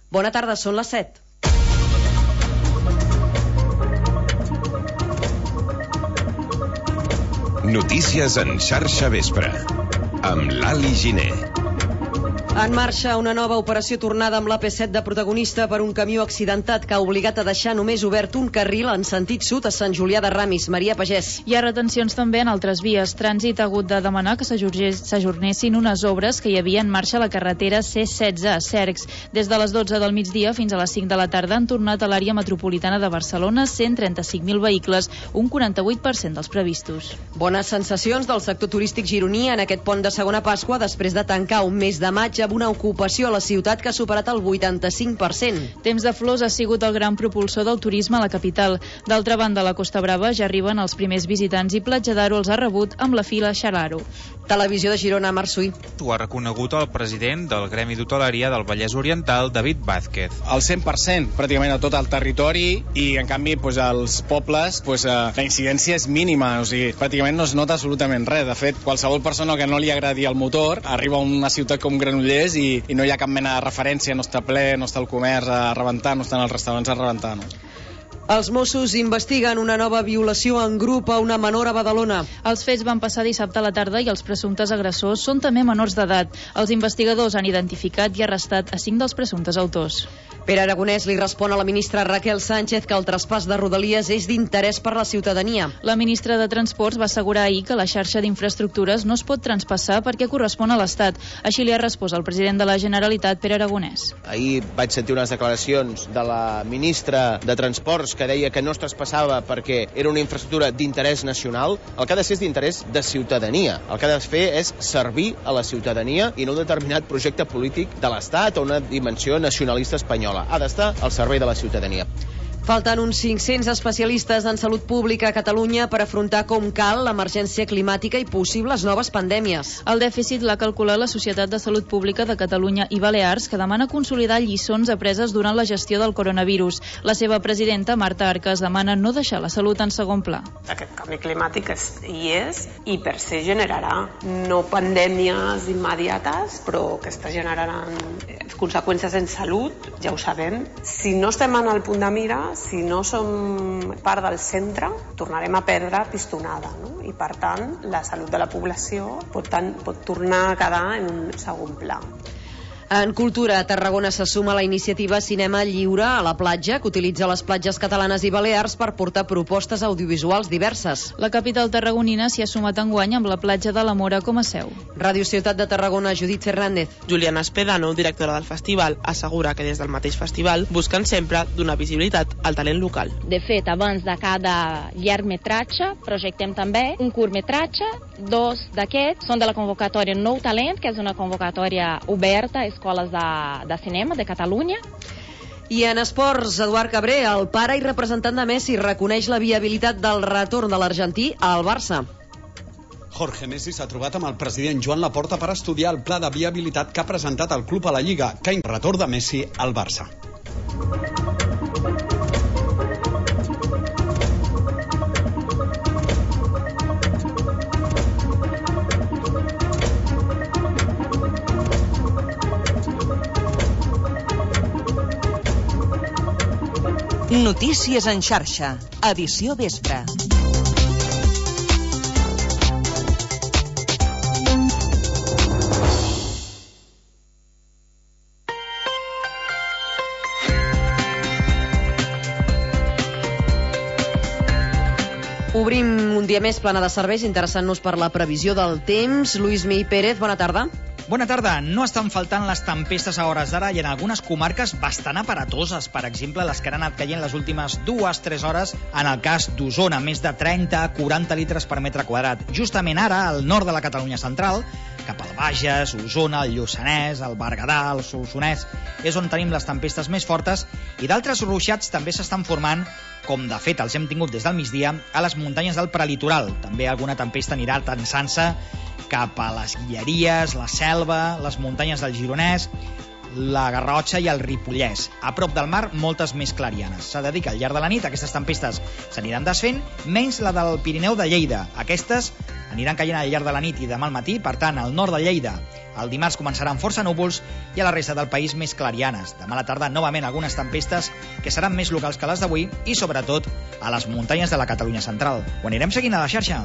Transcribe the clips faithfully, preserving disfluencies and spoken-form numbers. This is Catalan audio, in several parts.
Bona tarda, són les set. Notícies en xarxa vespre, amb Lali Giner. En marxa una nova operació tornada amb l'A P set de protagonista per un camió accidentat que ha obligat a deixar només obert un carril en sentit sud a Sant Julià de Ramis. Maria Pagès. Hi ha retencions també en altres vies. Trànsit ha hagut de demanar que s'ajornessin unes obres que hi havia en marxa a la carretera C setze a Cercs. Des de les dotze del migdia fins a les cinc de la tarda han tornat a l'àrea metropolitana de Barcelona cent trenta-cinc mil vehicles, un quaranta-vuit per cent dels previstos. Bones sensacions del sector turístic gironí en aquest pont de segona Pasqua després de tancar un mes de maig amb una ocupació a la ciutat que ha superat el vuitanta-cinc per cent. Temps de flors ha sigut el gran propulsor del turisme a la capital. D'altra banda, a la Costa Brava ja arriben els primers visitants i Platja d'Aro els ha rebut amb la fila Xalaro. Televisió de Girona, Marsuí. Ho ha reconegut el president del Gremi d'Hoteleria del Vallès Oriental, David Vázquez. El cent per cent, pràcticament a tot el territori, i en canvi doncs, als pobles doncs, la incidència és mínima, o sigui, pràcticament no es nota absolutament res. De fet, qualsevol persona que no li agradi el motor arriba a una ciutat com Granollers i, i no hi ha cap mena de referència, no està ple, no està el comerç a rebentar, no estan els restaurants a rebentar, no? Els Mossos investiguen una nova violació en grup a una menor a Badalona. Els fets van passar dissabte a la tarda i els presumptes agressors són també menors d'edat. Els investigadors han identificat i arrestat a cinc dels presumptes autors. Pere Aragonès li respon a la ministra Raquel Sánchez que el traspàs de Rodalies és d'interès per la ciutadania. La ministra de Transports va assegurar ahir que la xarxa d'infraestructures no es pot traspassar perquè correspon a l'Estat. Així li ha respost el president de la Generalitat, Pere Aragonès. Ahir vaig sentir unes declaracions de la ministra de Transports que deia que no es traspassava perquè era una infraestructura d'interès nacional. El que ha de ser és d'interès de ciutadania. El que ha de fer és servir a la ciutadania i no un determinat projecte polític de l'Estat o una dimensió nacionalista espanyola. Ha d'estar al servei de la ciutadania. Falten uns cinc-cents especialistes en salut pública a Catalunya per afrontar com cal l'emergència climàtica i possibles noves pandèmies. El dèficit l'ha calculat la Societat de Salut Pública de Catalunya i Balears, que demana consolidar lliçons apreses durant la gestió del coronavirus. La seva presidenta, Marta Arcas, demana no deixar la salut en segon pla. Aquest canvi climàtic és, hi és i per se generarà no pandèmies immediates, però que està generant conseqüències en salut, ja ho sabem. Si no estem en el punt de mira, si no som part del centre, tornarem a perdre pistonada, no? I per tant, la salut de la població pot, tant, pot tornar a quedar en un segon pla. En cultura, Tarragona se suma a la iniciativa Cinema Lliure a la platja, que utilitza les platges catalanes i balears per portar propostes audiovisuals diverses. La capital tarragonina s'hi ha sumat enguany amb la platja de la Mora com a seu. Ràdio Ciutat de Tarragona, Judit Fernández. Juliana Espedano, directora del festival, assegura que des del mateix festival busquen sempre donar visibilitat al talent local. De fet, abans de cada llargmetratge projectem també un curtmetratge. Dos d'aquests són de la convocatòria Nou Talent, que és una convocatòria oberta a escoles de, de cinema de Catalunya. I en esports, Eduard Cabré, el pare i representant de Messi, reconeix la viabilitat del retorn de l'argentí al Barça. Jorge Messi s'ha trobat amb el president Joan Laporta per estudiar el pla de viabilitat que ha presentat el club a la Lliga, que inclou el retorn de Messi al Barça. Notícies en xarxa, edició vespre. Obrim un dia més plana de serveis, interessant-nos per la previsió del temps. Lluís Mi Pérez, bona tarda. Bona tarda. No estan faltant les tempestes a hores d'ara i en algunes comarques bastant aparatoses. Per exemple, les que han anat caient les últimes dues tres hores en el cas d'Osona, més de trenta a quaranta litres per metre quadrat. Justament ara, al nord de la Catalunya central, cap al Bages, Osona, el Lluçanès, el Berguedà, el Solsonès, és on tenim les tempestes més fortes i d'altres ruixats també s'estan formant, com de fet els hem tingut des del migdia, a les muntanyes del prelitoral. També alguna tempesta anirà tensant-se cap a les Guilleries, la Selva, les muntanyes del Gironès, la Garrotxa i el Ripollès. A prop del mar, moltes més clarianes. S'ha de dir que al llarg de la nit aquestes tempestes s'aniran desfent, menys la del Pirineu de Lleida. Aquestes aniran caient al llarg de la nit i demà al matí, per tant, al nord de Lleida. El dimarts començaran força núvols i a la resta del país més clarianes. Demà a la tarda, novament, algunes tempestes que seran més locals que les d'avui i, sobretot, a les muntanyes de la Catalunya central. Ho anirem seguint a la xarxa.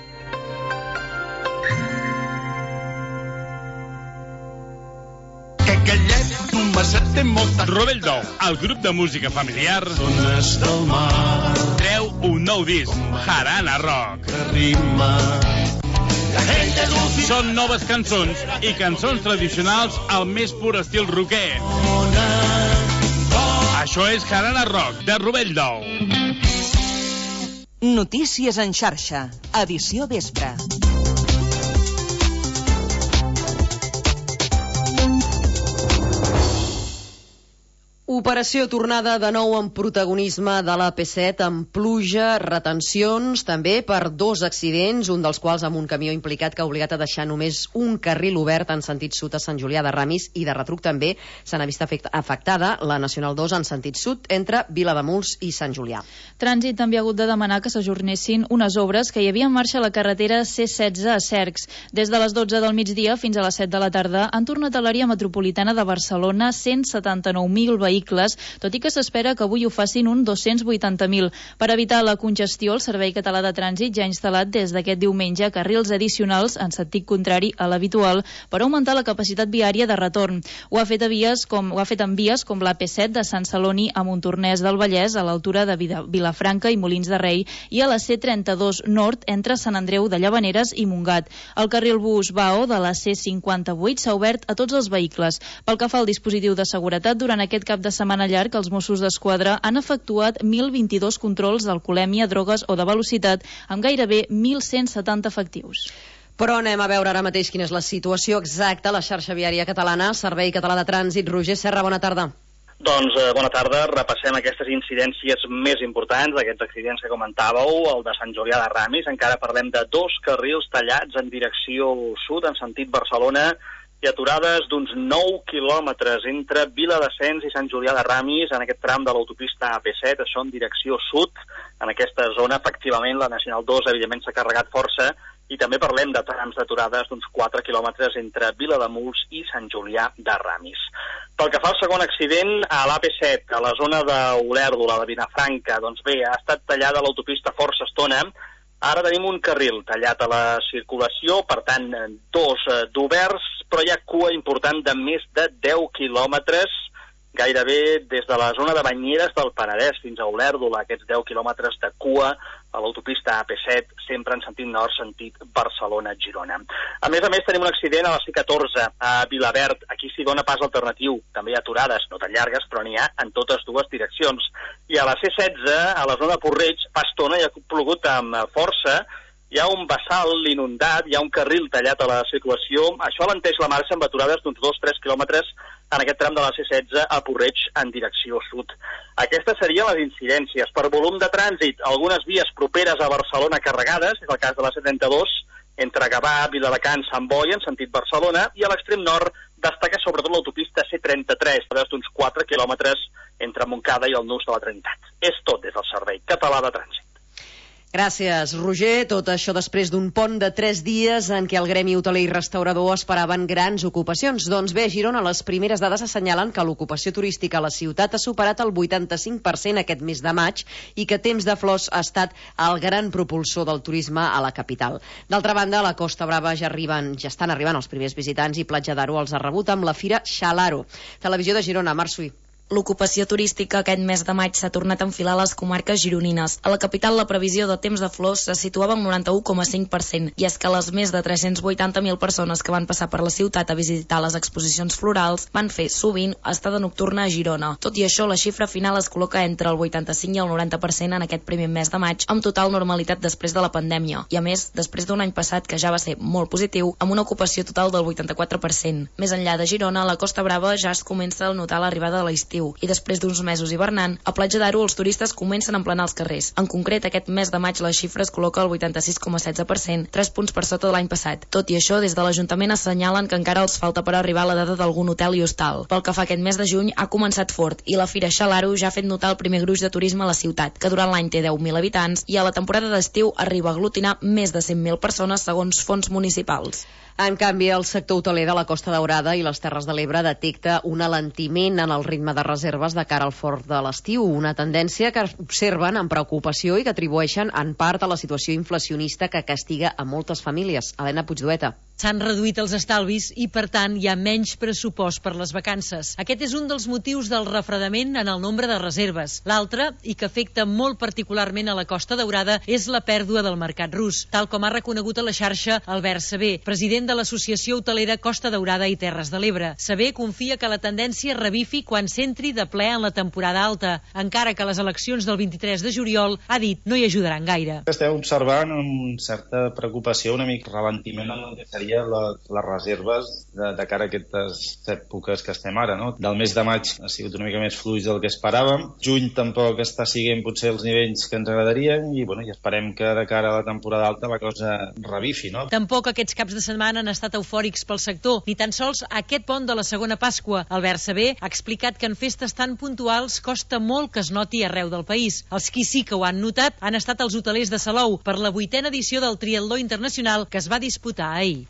Rovell d'Ou, el grup de música familiar, treu un nou disc, Jarana Rock. Són noves cançons i cançons tradicionals al més pur estil rocker. Això és Jarana Rock, de Rovell d'Ou. Notícies en xarxa, edició vespre. Operació tornada de nou en protagonisme de l'A P set, amb pluja, retencions, també per dos accidents, un dels quals amb un camió implicat que ha obligat a deixar només un carril obert en sentit sud a Sant Julià de Ramis, i de retruc també se n'ha vist afectada la Nacional dos en sentit sud entre Vilademuls i Sant Julià. Trànsit també ha hagut de demanar que s'ajornessin unes obres que hi havia en marxa a la carretera C setze a Cercs. Des de les dotze del migdia fins a les set de la tarda han tornat a l'àrea metropolitana de Barcelona cent setanta-nou mil vehicles, tot i que s'espera que avui ho facin un dos-cents vuitanta mil. Per evitar la congestió, el Servei Català de Trànsit ja ha instal·lat des d'aquest diumenge carrils addicionals en sentit contrari a l'habitual per augmentar la capacitat viària de retorn. Ho ha fet a vies com ho ha fet en vies com l'A P set de Sant Celoni a Montornès del Vallès, a l'altura de Vilafranca i Molins de Rei, i a la C trenta-dos Nord entre Sant Andreu de Llavaneres i Montgat. El carril bus Vao de la C cinquanta-vuit s'ha obert a tots els vehicles. Pel que fa al dispositiu de seguretat, durant aquest cap de setmana llarg, els Mossos d'Esquadra han efectuat mil vint-i-dos controls d'alcoholèmia, drogues o de velocitat, amb gairebé mil cent setanta efectius. Però anem a veure ara mateix quina és la situació exacta a la xarxa viària catalana. Servei Català de Trànsit, Roger Serra, bona tarda. Doncs eh, bona tarda, repassem aquestes incidències més importants, aquests accidents que comentàveu, el de Sant Julià de Ramis. Encara parlem de dos carrils tallats en direcció sud, en sentit Barcelona, i aturades d'uns nou quilòmetres entre Viladescens i Sant Julià de Ramis en aquest tram de l'autopista A P set, això en direcció sud. En aquesta zona, efectivament, la Nacional dos evidentment s'ha carregat força, i també parlem de trams d'aturades d'uns quatre quilòmetres entre Vilademuls i Sant Julià de Ramis. Pel que fa al segon accident, a l'A P set, a la zona d'Olèrdola, de Vilafranca, doncs bé, ha estat tallada l'autopista força estona. Ara tenim un carril tallat a la circulació, per tant, dos d'oberts, però hi ha cua important de més de deu quilòmetres, gairebé des de la zona de Banyeres del Penedès fins a Olèrdola, aquests deu quilòmetres de cua a l'autopista A P set, sempre en sentit nord, sentit Barcelona-Girona. A més a més, tenim un accident a la C catorze, a Vilaverd. Aquí s'hi dona pas alternatiu. També hi ha aturades, no tan llargues, però n'hi ha en totes dues direccions. I a la C setze, a la zona de Porreig, fa estona hi ha plogut amb força, hi ha un bassal inundat, hi ha un carril tallat a la circulació. Això alenteix la marxa amb aturades d'uns dos a tres quilòmetres en aquest tram de la C setze a Porreig en direcció sud. Aquestes serien les incidències. Per volum de trànsit, algunes vies properes a Barcelona carregades, és el cas de la C trenta-dos, entre Gavà, Viladecans, Sant Boi, en sentit Barcelona, i a l'extrem nord destaca sobretot l'autopista C trenta-tres, d'uns quatre quilòmetres entre Montcada i el Nus de la Trinitat. És tot des del Servei Català de Trànsit. Gràcies, Roger. Tot això després d'un pont de tres dies en què el gremi hoteler i restaurador esperaven grans ocupacions. Doncs bé, a Girona les primeres dades assenyalen que l'ocupació turística a la ciutat ha superat el vuitanta-cinc per cent aquest mes de maig i que Temps de Flors ha estat el gran propulsor del turisme a la capital. D'altra banda, a la Costa Brava ja arriben, ja estan arribant els primers visitants i Platja d'Aro els ha rebut amb la Fira Xalaro. Televisió de Girona, Marc Suí. L'ocupació turística aquest mes de maig s'ha tornat a enfilar a les comarques gironines. A la capital la previsió de Temps de Flors se situava en noranta-u coma cinc per cent, i és que les més de tres-cents vuitanta mil persones que van passar per la ciutat a visitar les exposicions florals van fer sovint estada nocturna a Girona. Tot i això, la xifra final es col·loca entre el vuitanta-cinc i el noranta per cent en aquest primer mes de maig, amb total normalitat després de la pandèmia. I a més, després d'un any passat que ja va ser molt positiu, amb una ocupació total del vuitanta-quatre per cent. Més enllà de Girona, a la Costa Brava ja es comença a notar l'arribada de l'estiu. l'estiu i després d'uns mesos hivernant, a Platja d'Aro els turistes comencen a emplenar els carrers. En concret, aquest mes de maig les xifres col·loca el vuitanta-sis coma setze per cent, tres punts per sota de l'any passat. Tot i això, des de l'Ajuntament assenyalen que encara els falta per arribar a la dada d'algun hotel i hostal. Pel que fa aquest mes de juny ha començat fort i la Fira Xalaro ja ha fet notar el primer gruix de turisme a la ciutat, que durant l'any té deu mil habitants i a la temporada d'estiu arriba a aglutinar més de cent mil persones segons fons municipals. En canvi, el sector hoteler de la Costa Daurada i les Terres de l'Ebre detecta un alentiment en el ritme de reserves de cara al fort de l'estiu, una tendència que observen amb preocupació i que atribueixen en part a la situació inflacionista que castiga a moltes famílies. Helena Puigdueta. S'han reduït els estalvis i, per tant, hi ha menys pressupost per les vacances. Aquest és un dels motius del refredament en el nombre de reserves. L'altre, i que afecta molt particularment a la Costa Daurada, és la pèrdua del mercat rus, tal com ha reconegut a la xarxa Albert Sabé, president de l'Associació Hotelera Costa Daurada i Terres de l'Ebre. Sabé confia que la tendència revifi quan s'entri de ple en la temporada alta, encara que les eleccions del vint-i-tres de juliol, ha dit, no hi ajudaran gaire. Estem observant amb certa preocupació, una mica ralentiment en el que seria les, les reserves de, de cara a aquestes èpoques que estem ara, no? Del mes de maig ha sigut una mica més fluix del que esperàvem. Juny tampoc està siguent potser els nivells que ens agradarien i, bueno, i esperem que de cara a la temporada alta la cosa revifi, no? Tampoc aquests caps de setmana han estat eufòrics pel sector, ni tan sols aquest pont de la segona Pasqua. Albert Sabé ha explicat que en festes tan puntuals costa molt que es noti arreu del país. Els qui sí que ho han notat han estat els hotelers de Salou per la vuitena edició del Triatló Internacional que es va disputar ahir.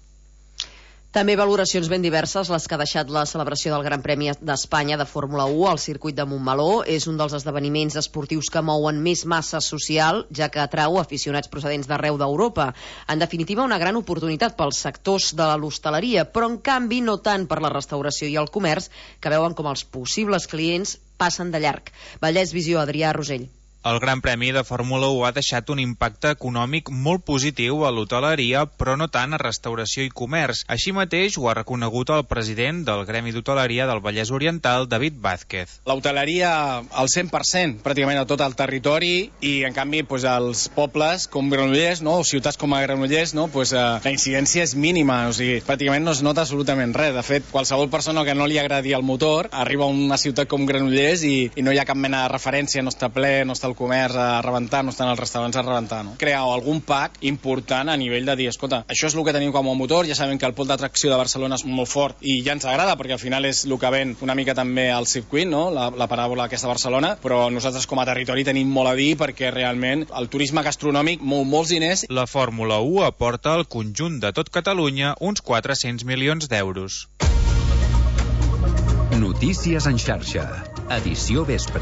També valoracions ben diverses les que ha deixat la celebració del Gran Premi d'Espanya de Fórmula u al circuit de Montmeló. És un dels esdeveniments esportius que mouen més massa social, ja que atrau aficionats procedents d'arreu d'Europa. En definitiva, una gran oportunitat pels sectors de l'hostaleria, però en canvi no tant per la restauració i el comerç, que veuen com els possibles clients passen de llarg. Vallès Visió, Adrià Rosell. El Gran Premi de Fórmula u ha deixat un impacte econòmic molt positiu a l'hoteleria, però no tant a restauració i comerç. Així mateix ho ha reconegut el president del Gremi d'Hoteleria del Vallès Oriental, David Vázquez. L'hoteleria al cent per cent, pràcticament a tot el territori, i en canvi pues, els pobles com Granollers, no? o ciutats com a Granollers, no? pues, eh, la incidència és mínima, o sigui, pràcticament no es nota absolutament res. De fet, qualsevol persona que no li agradi el motor arriba a una ciutat com Granollers i, i no hi ha cap mena de referència, no està ple, no està el comerç a rebentar, no estan els restaurants a rebentar, no? Crear algun pack important a nivell de dir, escolta, això és el que tenim com a motor, ja sabem que el pol d'atracció de Barcelona és molt fort i ja ens agrada, perquè al final és el que ven una mica també al circuit, no? La, la paràbola aquesta de Barcelona, però nosaltres com a territori tenim molt a dir perquè realment el turisme gastronòmic mou molts diners. La Fórmula u aporta al conjunt de tot Catalunya uns quatre-cents milions d'euros. Notícies en xarxa. Edició vespre.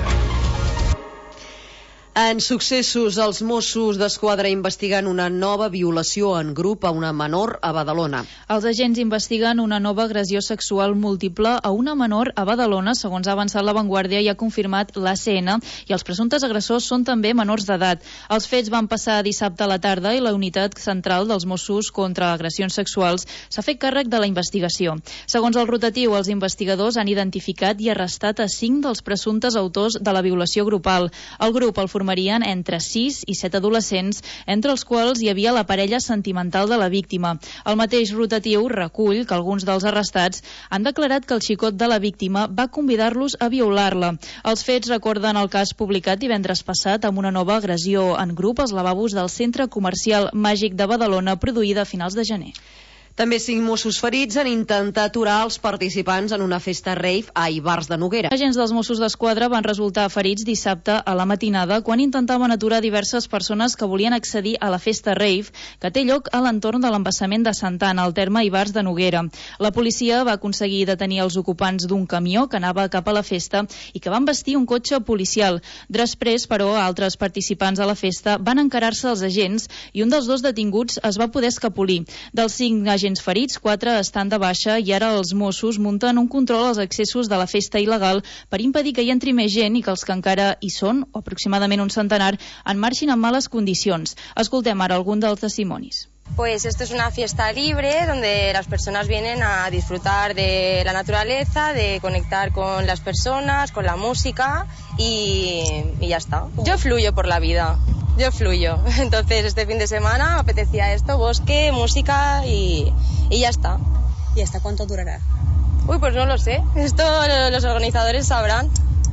En successos, els Mossos d'Esquadra investiguen una nova violació en grup a una menor a Badalona. Els agents investiguen una nova agressió sexual múltiple a una menor a Badalona, segons ha avançat La Vanguardia i ha confirmat l'A C N, i els presumptes agressors són també menors d'edat. Els fets van passar dissabte a la tarda i la unitat central dels Mossos contra agressions sexuals s'ha fet càrrec de la investigació. Segons el rotatiu, els investigadors han identificat i arrestat a cinc dels presumptes autors de la violació grupal. El grup el formarien entre sis i set adolescents, entre els quals hi havia la parella sentimental de la víctima. El mateix rotatiu recull que alguns dels arrestats han declarat que el xicot de la víctima va convidar-los a violar-la. Els fets recorden el cas publicat divendres passat amb una nova agressió en grup als lavabos del centre comercial Màgic de Badalona, produïda a finals de gener. També cinc Mossos ferits han intentat aturar els participants en una festa rave a Ivars de Noguera. Agents dels Mossos d'Esquadra van resultar ferits dissabte a la matinada quan intentaven aturar diverses persones que volien accedir a la festa rave que té lloc a l'entorn de l'embassament de Santa Anna, al terme Ivars de Noguera. La policia va aconseguir detenir els ocupants d'un camió que anava cap a la festa i que van vestir un cotxe policial. Després, però, altres participants a la festa van encarar-se als agents i un dels dos detinguts es va poder escapolir. Dels cinc agents agents ferits, quatre estan de baixa i ara els Mossos munten un control als accessos de la festa il·legal per impedir que hi entri més gent i que els que encara hi són, o aproximadament un centenar, en marxin en males condicions. Escoltem ara algun dels testimonis. Pues esto es una fiesta libre donde las personas vienen a disfrutar de la naturaleza, de conectar con las personas, con la música y, y ya está. Yo fluyo por la vida, yo fluyo. Entonces este fin de semana me apetecía esto, bosque, música y, y ya está. ¿Y hasta cuánto durará? Uy, pues no lo sé. Esto los organizadores sabrán.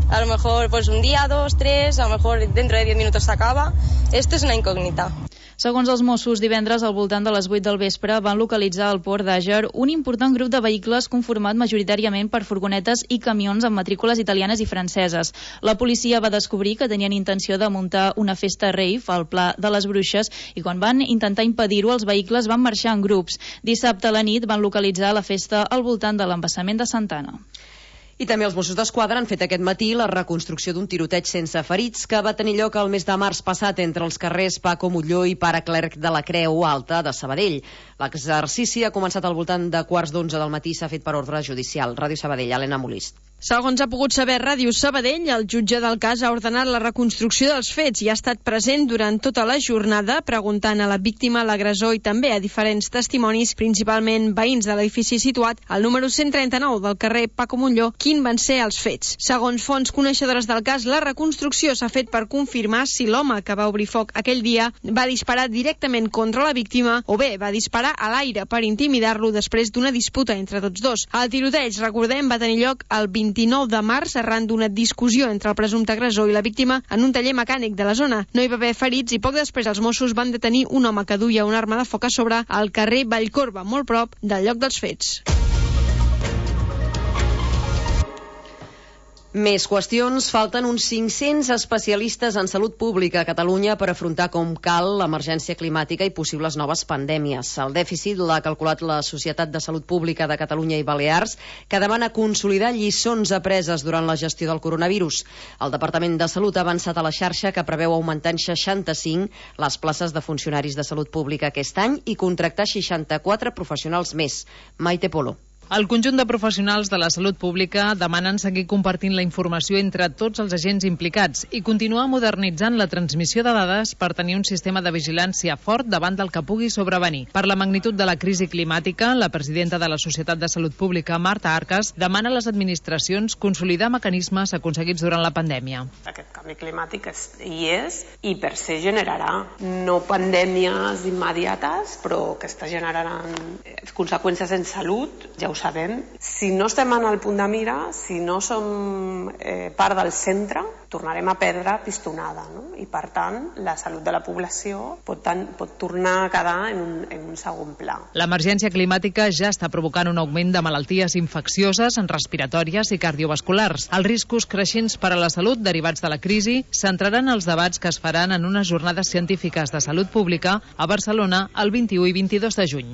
A lo mejor pues un día, dos, tres, a lo mejor dentro de diez minutos se acaba. Esto es una incógnita. Segons els Mossos, divendres al voltant de les vuit del vespre van localitzar al port d'Àger un important grup de vehicles conformat majoritàriament per furgonetes i camions amb matrícules italianes i franceses. La policia va descobrir que tenien intenció de muntar una festa rave al Pla de les Bruixes i quan van intentar impedir-ho, els vehicles van marxar en grups. Dissabte a la nit van localitzar la festa al voltant de l'embassament de Santana. I també els Mossos d'Esquadra han fet aquest matí la reconstrucció d'un tiroteig sense ferits que va tenir lloc el mes de març passat entre els carrers Paco Molló i Pare Clerc de la Creu Alta de Sabadell. L'exercici ha començat al voltant de quarts d'onze del matí i s'ha fet per ordre judicial. Ràdio Sabadell, Helena Molist. Segons ha pogut saber Ràdio Sabadell, el jutge del cas ha ordenat la reconstrucció dels fets i ha estat present durant tota la jornada, preguntant a la víctima, l'agressor i també a diferents testimonis, principalment veïns de l'edifici situat al número cent trenta-nou del carrer Paco Molló, quin van ser els fets. Segons fonts coneixedores del cas, la reconstrucció s'ha fet per confirmar si l'home que va obrir foc aquell dia va disparar directament contra la víctima o bé va disparar a l'aire per intimidar-lo després d'una disputa entre tots dos. El tiroteig, recordem, va tenir lloc el vint-i-nou de març arran d'una discussió entre el presumpte agressor i la víctima en un taller mecànic de la zona. No hi va haver ferits i poc després els Mossos van detenir un home que duia una arma de foc a sobre al carrer Vallcorba, molt prop del lloc dels fets. Més qüestions. Falten uns cinc-cents especialistes en salut pública a Catalunya per afrontar com cal l'emergència climàtica i possibles noves pandèmies. El dèficit l'ha calculat la Societat de Salut Pública de Catalunya i Balears, que demana consolidar lliçons apreses durant la gestió del coronavirus. El Departament de Salut ha avançat a la xarxa que preveu augmentar en seixanta-cinc les places de funcionaris de salut pública aquest any i contractar seixanta-quatre professionals més. Maite Polo. El conjunt de professionals de la salut pública demanen seguir compartint la informació entre tots els agents implicats i continuar modernitzant la transmissió de dades per tenir un sistema de vigilància fort davant del que pugui sobrevenir. Per la magnitud de la crisi climàtica, la presidenta de la Societat de Salut Pública, Marta Arcas, demana a les administracions consolidar mecanismes aconseguits durant la pandèmia. Aquest canvi climàtic és, hi és i per se generarà no pandèmies immediates, però que està generant conseqüències en salut, ja ho sabem. Si no estem en el punt de mira, si no som eh, part del centre, tornarem a perdre pistonada, no? I per tant, la salut de la població pot, tant, pot tornar a quedar en un, en un segon pla. L'emergència climàtica ja està provocant un augment de malalties infeccioses, respiratòries i cardiovasculars. Els riscos creixents per a la salut derivats de la crisi centraran els debats que es faran en unes jornades científiques de salut pública a Barcelona el vint-i-u i vint-i-dos de juny.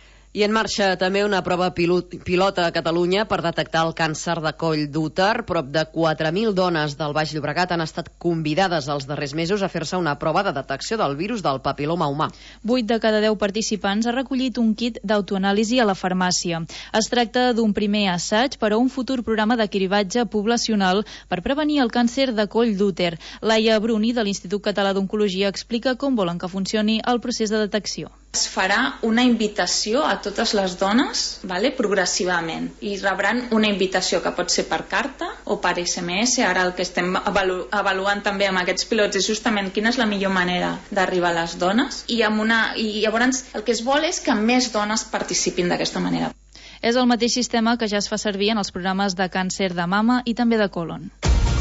I en marxa també una prova pilot, pilota a Catalunya per detectar el càncer de coll d'úter. Prop de quatre mil dones del Baix Llobregat han estat convidades els darrers mesos a fer-se una prova de detecció del virus del papiloma humà. Vuit de cada deu participants ha recollit un kit d'autoanàlisi a la farmàcia. Es tracta d'un primer assaig per a un futur programa de cribatge poblacional per prevenir el càncer de coll d'úter. Laia Bruni, de l'Institut Català d'Oncologia, explica com volen que funcioni el procés de detecció. Es farà una invitació a totes les dones, vale, progressivament, i rebran una invitació que pot ser per carta o per esse eme esse. Ara el que estem avalu avaluant també amb aquests pilots és justament quina és la millor manera d'arribar a les dones, i, amb una, i llavors el que es vol és que més dones participin d'aquesta manera. És el mateix sistema que ja es fa servir en els programes de càncer de mama i també de colon.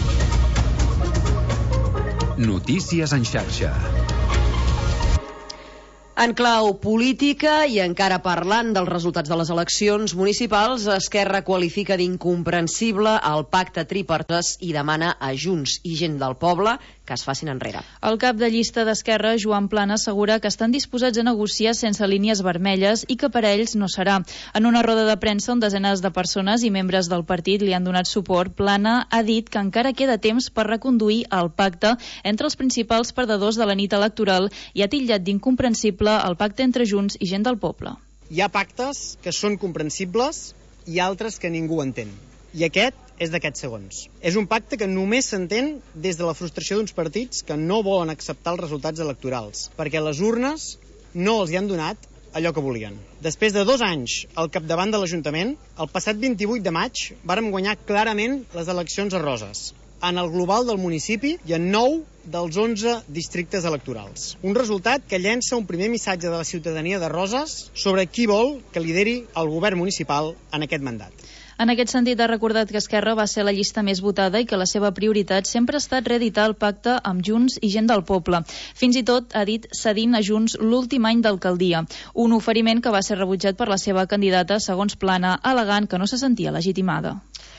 Notícies en xarxa. En clau política i encara parlant dels resultats de les eleccions municipals, Esquerra qualifica d'incomprensible el pacte tripartès i demana a Junts i Gent del Poble que es facin enrere. El cap de llista d'Esquerra, Joan Plana, assegura que estan disposats a negociar sense línies vermelles i que per a ells no serà. En una roda de premsa on desenes de persones i membres del partit li han donat suport, Plana ha dit que encara queda temps per reconduir el pacte entre els principals perdedors de la nit electoral i ha titllat d'incomprensible el pacte entre Junts i Gent del Poble. Hi ha pactes que són comprensibles i altres que ningú entén. I aquest és d'aquests segons. És un pacte que només s'entén des de la frustració d'uns partits que no volen acceptar els resultats electorals, perquè les urnes no els hi han donat allò que volien. Després de dos anys al capdavant de l'Ajuntament, el passat vint-i-vuit de maig vàrem guanyar clarament les eleccions a Roses. en el global del municipi i en nou dels onze districtes electorals. Un resultat que llença un primer missatge de la ciutadania de Roses sobre qui vol que lideri el govern municipal en aquest mandat. En aquest sentit, ha recordat que Esquerra va ser la llista més votada i que la seva prioritat sempre ha estat reeditar el pacte amb Junts i Gent del Poble. Fins i tot, ha dit, cedint a Junts l'últim any d'alcaldia. Un oferiment que va ser rebutjat per la seva candidata, segons Plana, al·legant que no se sentia legitimada.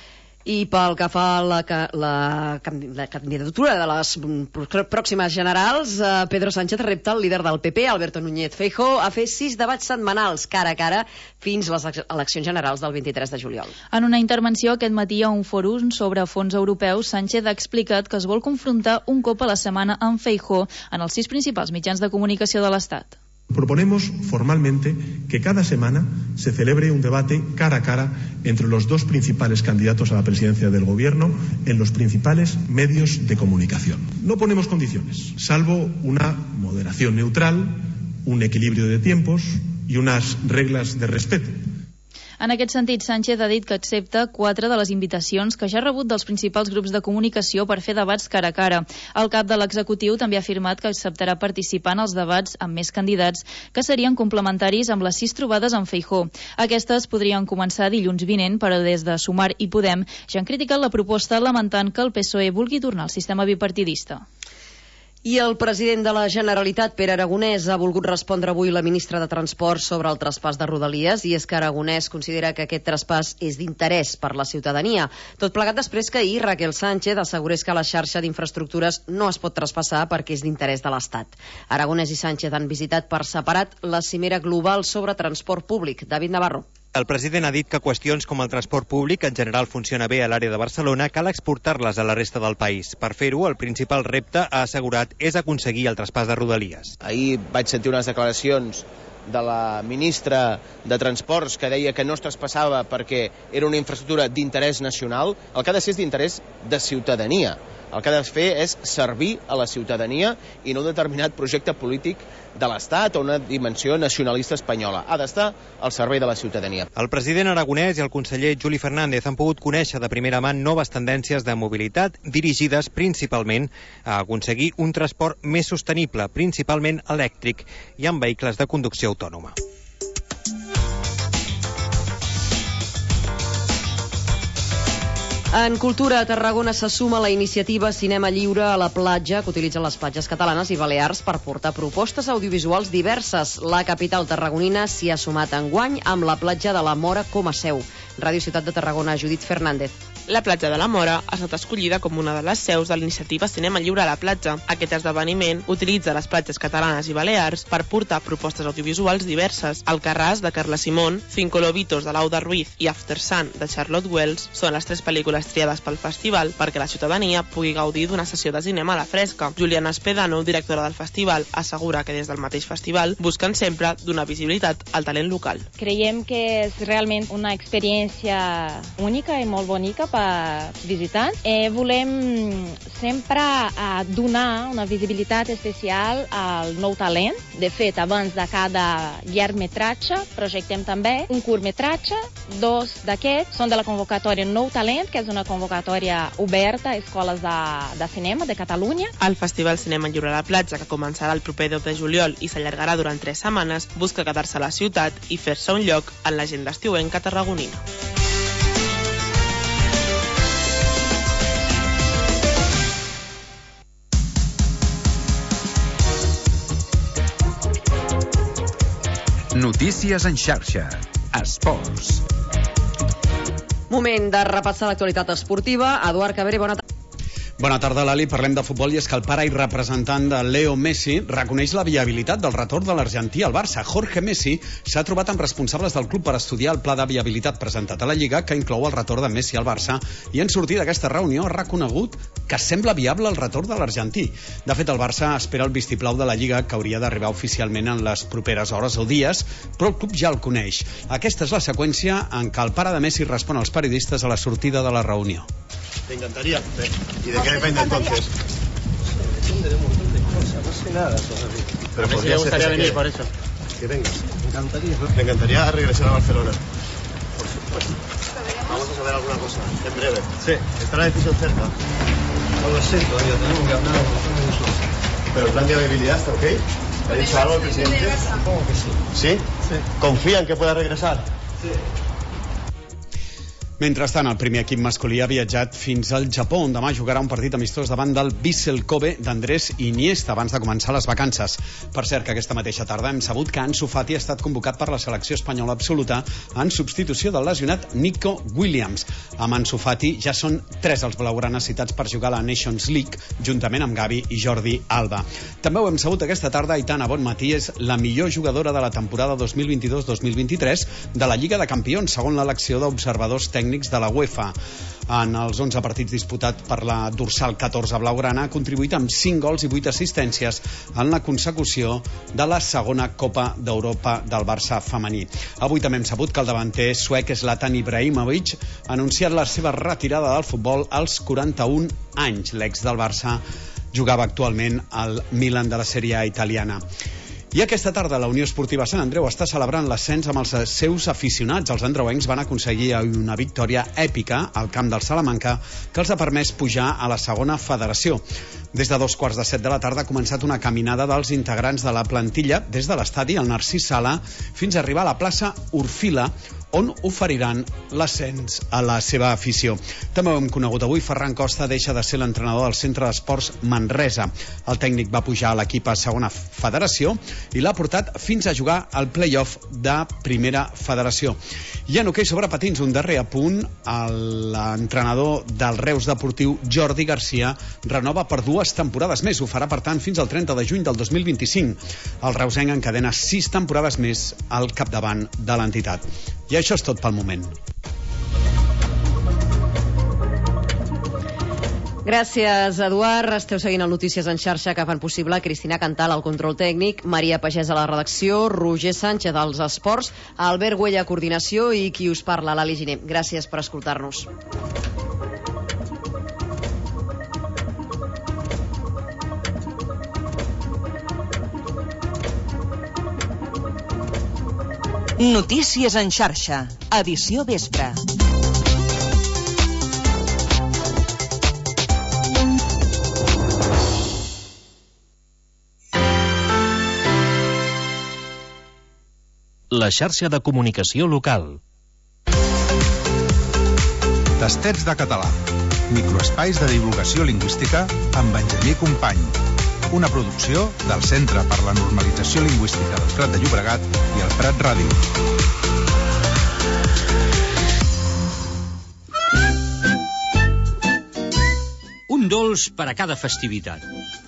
I pel que fa a la, la, la candidatura de les pròximes generals, eh, Pedro Sánchez repta el líder del P P, Alberto Núñez Feijóo, a fer sis debats setmanals cara a cara fins a les eleccions generals del vint-i-tres de juliol. En una intervenció aquest matí a un fòrum sobre fons europeus, Sánchez ha explicat que es vol confrontar un cop a la setmana amb Feijóo en els sis principals mitjans de comunicació de l'Estat. Proponemos formalmente que cada semana se celebre un debate cara a cara entre los dos principales candidatos a la presidencia del Gobierno en los principales medios de comunicación. No ponemos condiciones, salvo una moderación neutral, un equilibrio de tiempos y unas reglas de respeto. En aquest sentit, Sánchez ha dit que accepta quatre de les invitacions que ja ha rebut dels principals grups de comunicació per fer debats cara a cara. El cap de l'executiu també ha afirmat que acceptarà participar en els debats amb més candidats, que serien complementaris amb les sis trobades amb Feijóo. Aquestes podrien començar dilluns vinent, però des de Sumar i Podem ja han criticat la proposta, lamentant que el P S O E vulgui tornar al sistema bipartidista. I el president de la Generalitat, Pere Aragonès, ha volgut respondre avui la ministra de Transport sobre el traspàs de Rodalies, i és que Aragonès considera que aquest traspàs és d'interès per la ciutadania. Tot plegat després que ahir Raquel Sánchez assegurés que la xarxa d'infraestructures no es pot traspassar perquè és d'interès de l'Estat. Aragonès i Sánchez han visitat per separat la cimera global sobre transport públic. David Navarro. El president ha dit que qüestions com el transport públic en general funciona bé a l'àrea de Barcelona, cal exportar-les a la resta del país. Per fer-ho, el principal repte, ha assegurat, és aconseguir el traspàs de Rodalies. Ahir vaig sentir unes declaracions de la ministra de Transports que deia que no es traspassava perquè era una infraestructura d'interès nacional. El que ha de ser és d'interès de ciutadania. El que ha de fer és servir a la ciutadania i no un determinat projecte polític de l'Estat o una dimensió nacionalista espanyola. Ha d'estar al servei de la ciutadania. El president Aragonès i el conseller Juli Fernández han pogut conèixer de primera mà noves tendències de mobilitat dirigides principalment a aconseguir un transport més sostenible, principalment elèctric i amb vehicles de conducció autònoma. En cultura, a Tarragona se suma la iniciativa Cinema Lliure a la platja, que utilitza les platges catalanes i balears per portar propostes audiovisuals diverses. La capital tarragonina s'hi ha sumat enguany amb la platja de la Mora com a seu. Ràdio Ciutat de Tarragona, Judit Fernández. La platja de la Mora ha estat escollida com una de les seus de l'iniciativa Cinema Lliure a la platja. Aquest esdeveniment utilitza les platges catalanes i balears per portar propostes audiovisuals diverses. Alcarràs, de Carla Simón, Cinco Lobitos, de Lauda Ruiz i After Sun, de Charlotte Wells, són les tres pel·lícules triades pel festival perquè la ciutadania pugui gaudir d'una sessió de cinema a la fresca. Juliana Espedano, directora del festival, assegura que des del mateix festival busquen sempre donar visibilitat al talent local. Creiem que és realment una experiència única i molt bonica per visitants. Eh, volem sempre eh, donar una visibilitat especial al nou talent. De fet, abans de cada llargmetratge projectem també un curtmetratge. Dos d'aquests són de la convocatòria Nou Talent, que és una convocatòria oberta a escoles de, de cinema de Catalunya. El Festival Cinema Lliure a la platja, que començarà el proper deu de juliol i s'allargarà durant tres setmanes, busca quedar-se a la ciutat i fer-se un lloc en l'agenda estiuenca tarragonina. Notícies en xarxa. Esports. Moment de repassar l'actualitat esportiva. Eduard Cabré, bona tarda. Bona tarda, Lali. Parlem de futbol i és que el pare i representant de Leo Messi reconeix la viabilitat del retorn de l'argentí al Barça. Jorge Messi s'ha trobat amb responsables del club per estudiar el pla de viabilitat presentat a la Lliga, que inclou el retorn de Messi al Barça, i en sortir d'aquesta reunió ha reconegut que sembla viable el retorn de l'argentí. De fet, el Barça espera el vistiplau de la Lliga, que hauria d'arribar oficialment en les properes hores o dies, però el club ja el coneix. Aquesta és la seqüència en què el pare de Messi respon als periodistes a la sortida de la reunió. Te encantaría. ¿Y de qué depende entonces? Depende de un montón de cosas, no sé nada todavía. Pero a mí sí me gustaría venir que, por eso. Que vengas. Me encantaría. Me encantaría regresar a Barcelona. Por supuesto. Vamos a saber alguna cosa, en breve. Sí. ¿Está la decisión cerca? No lo sé, todavía tenemos que hablar con nosotros. Pero el plan de viabilidad está ok. ¿Le ha dicho algo el presidente? Supongo que sí. ¿Sí? Sí. ¿Confían que pueda regresar? Sí. Mentrestant, el primer equip masculí ha viatjat fins al Japó, on demà jugarà un partit amistós davant del Vissel Kobe d'Andrés Iniesta abans de començar les vacances. Per cert, que aquesta mateixa tarda hem sabut que Ansu Fati ha estat convocat per la selecció espanyola absoluta en substitució del lesionat Nico Williams. Amb Ansu Fati ja són tres els blaugranes citats per jugar a la Nations League, juntament amb Gavi i Jordi Alba. També ho hem sabut aquesta tarda, Aitana Bonmatí és la millor jugadora de la temporada dos mil vint-i-dos dos mil vint-i-tres de la Lliga de Campions, segons l'elecció d'observadors tècnics de la UEFA. En els onze partits disputats per la dorsal catorze blaugrana ha contribuït amb cinc gols i vuit assistències en la consecució de la segona Copa d'Europa del Barça femení. Avui també hem sabut que el davanter suec Zlatan Ibrahimovic ha anunciat la seva retirada del futbol als quaranta-un anys. L'ex del Barça jugava actualment al Milan de la Sèrie A italiana. I aquesta tarda la Unió Esportiva Sant Andreu està celebrant l'ascens amb els seus aficionats. Els andreuencs van aconseguir una victòria èpica al camp del Salamanca que els ha permès pujar a la segona federació. Des de dos quarts de set de la tarda ha començat una caminada dels integrants de la plantilla des de l'estadi el Narcís Sala fins a arribar a la plaça Orfila, on oferiran l'ascens a la seva afició. També ho hem conegut avui, Ferran Costa deixa de ser l'entrenador del Centre d'Esports Manresa. El tècnic va pujar a l'equip a segona federació i l'ha portat fins a jugar al play-off de primera federació. I en hoquei sobre patins, un darrer apunt, l'entrenador del Reus Deportiu, Jordi Garcia, renova per dues temporades més. Ho farà, per tant, fins al trenta de juny del dos mil vint-i-cinc. El reusenc encadena sis temporades més al capdavant de l'entitat. I això és tot pel moment. Gràcies, Eduard. Esteu seguint el Notícies en xarxa que fan possible Cristina Cantal al control tècnic, Maria Pagès a la redacció, Roger Sánchez als esports, Albert Güella a coordinació i qui us parla, l'Ali Giner. Gràcies per escoltar-nos. Notícies en xarxa, edició vespre. La xarxa de comunicació local. Tastets de català. Microespais de divulgació lingüística amb Benjamí Company. Una producció del Centre per la Normalització Lingüística del Prat de Llobregat i el Prat Ràdio. Un dolç per a cada festivitat.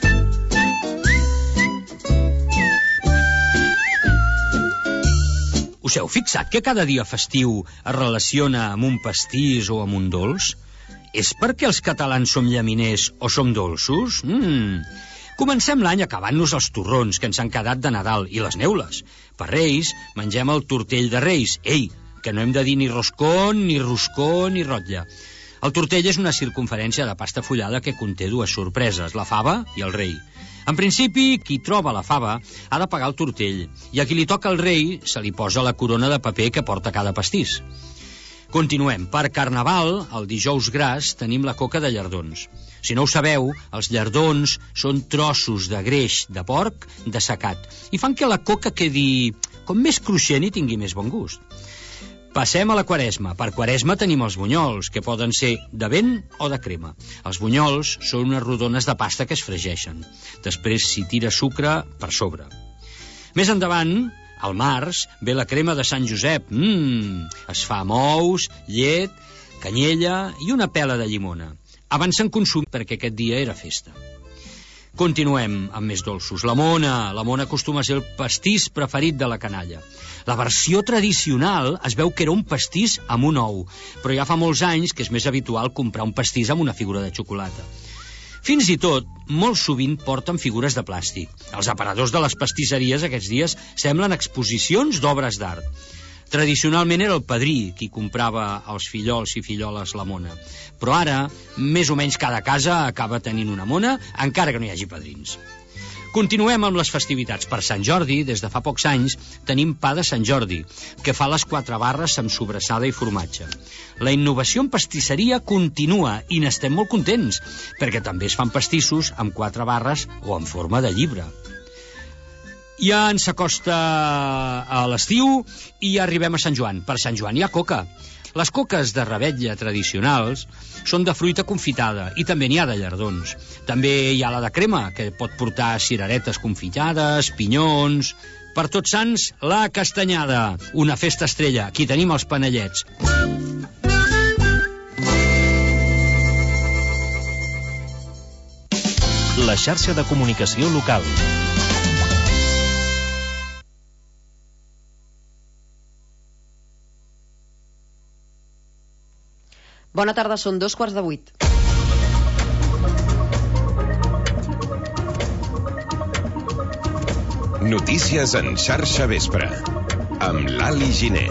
Us heu fixat que cada dia festiu es relaciona amb un pastís o amb un dolç? És perquè els catalans som llaminers o som dolços? Mmm... Comencem l'any acabant-nos els torrons que ens han quedat de Nadal i les neules. Per Reis mengem el tortell de Reis. Ei, que no hem de dir ni roscón, ni roscó, ni rotlla. El tortell és una circunferència de pasta fullada que conté dues sorpreses, la fava i el rei. En principi, qui troba la fava ha de pagar el tortell i a qui li toca el rei se li posa la corona de paper que porta cada pastís. Continuem. Per Carnaval, el dijous gras, tenim la coca de llardons. Si no ho sabeu, els llardons són trossos de greix de porc dessecat i fan que la coca quedi com més cruixent i tingui més bon gust. Passem a la Quaresma. Per Quaresma tenim els bunyols, que poden ser de vent o de crema. Els bunyols són unes rodones de pasta que es fregeixen. Després s'hi tira sucre per sobre. Més endavant, al març, ve la crema de Sant Josep. Mmm, es fa amb ous, llet, canyella i una pela de llimona. Abans se'n consum perquè aquest dia era festa. Continuem amb més dolços. La mona. La mona acostuma a ser el pastís preferit de la canalla. La versió tradicional es veu que era un pastís amb un ou, però ja fa molts anys que és més habitual comprar un pastís amb una figura de xocolata. Fins i tot, molt sovint porten figures de plàstic. Els aparadors de les pastisseries aquests dies semblen exposicions d'obres d'art. Tradicionalment era el padrí qui comprava als fillols i filloles la mona. Però ara, més o menys cada casa acaba tenint una mona, encara que no hi hagi padrins. Continuem amb les festivitats. Per Sant Jordi, des de fa pocs anys, tenim pa de Sant Jordi, que fa les quatre barres amb sobrassada i formatge. La innovació en pastisseria continua i n'estem molt contents, perquè també es fan pastissos amb quatre barres o en forma de llibre. Ja ens s'acosta a l'estiu i ja arribem a Sant Joan. Per Sant Joan hi ha coca. Les coques de revetlla tradicionals són de fruita confitada i també n'hi ha de llardons. També hi ha la de crema, que pot portar cireretes confitades, pinyons... Per Tots Sants, la castanyada, una festa estrella. Aquí tenim els panellets. La xarxa de comunicació local. Bona tarda, són dos quarts de vuit. Notícies en xarxa vespre, amb l'Ali Giner.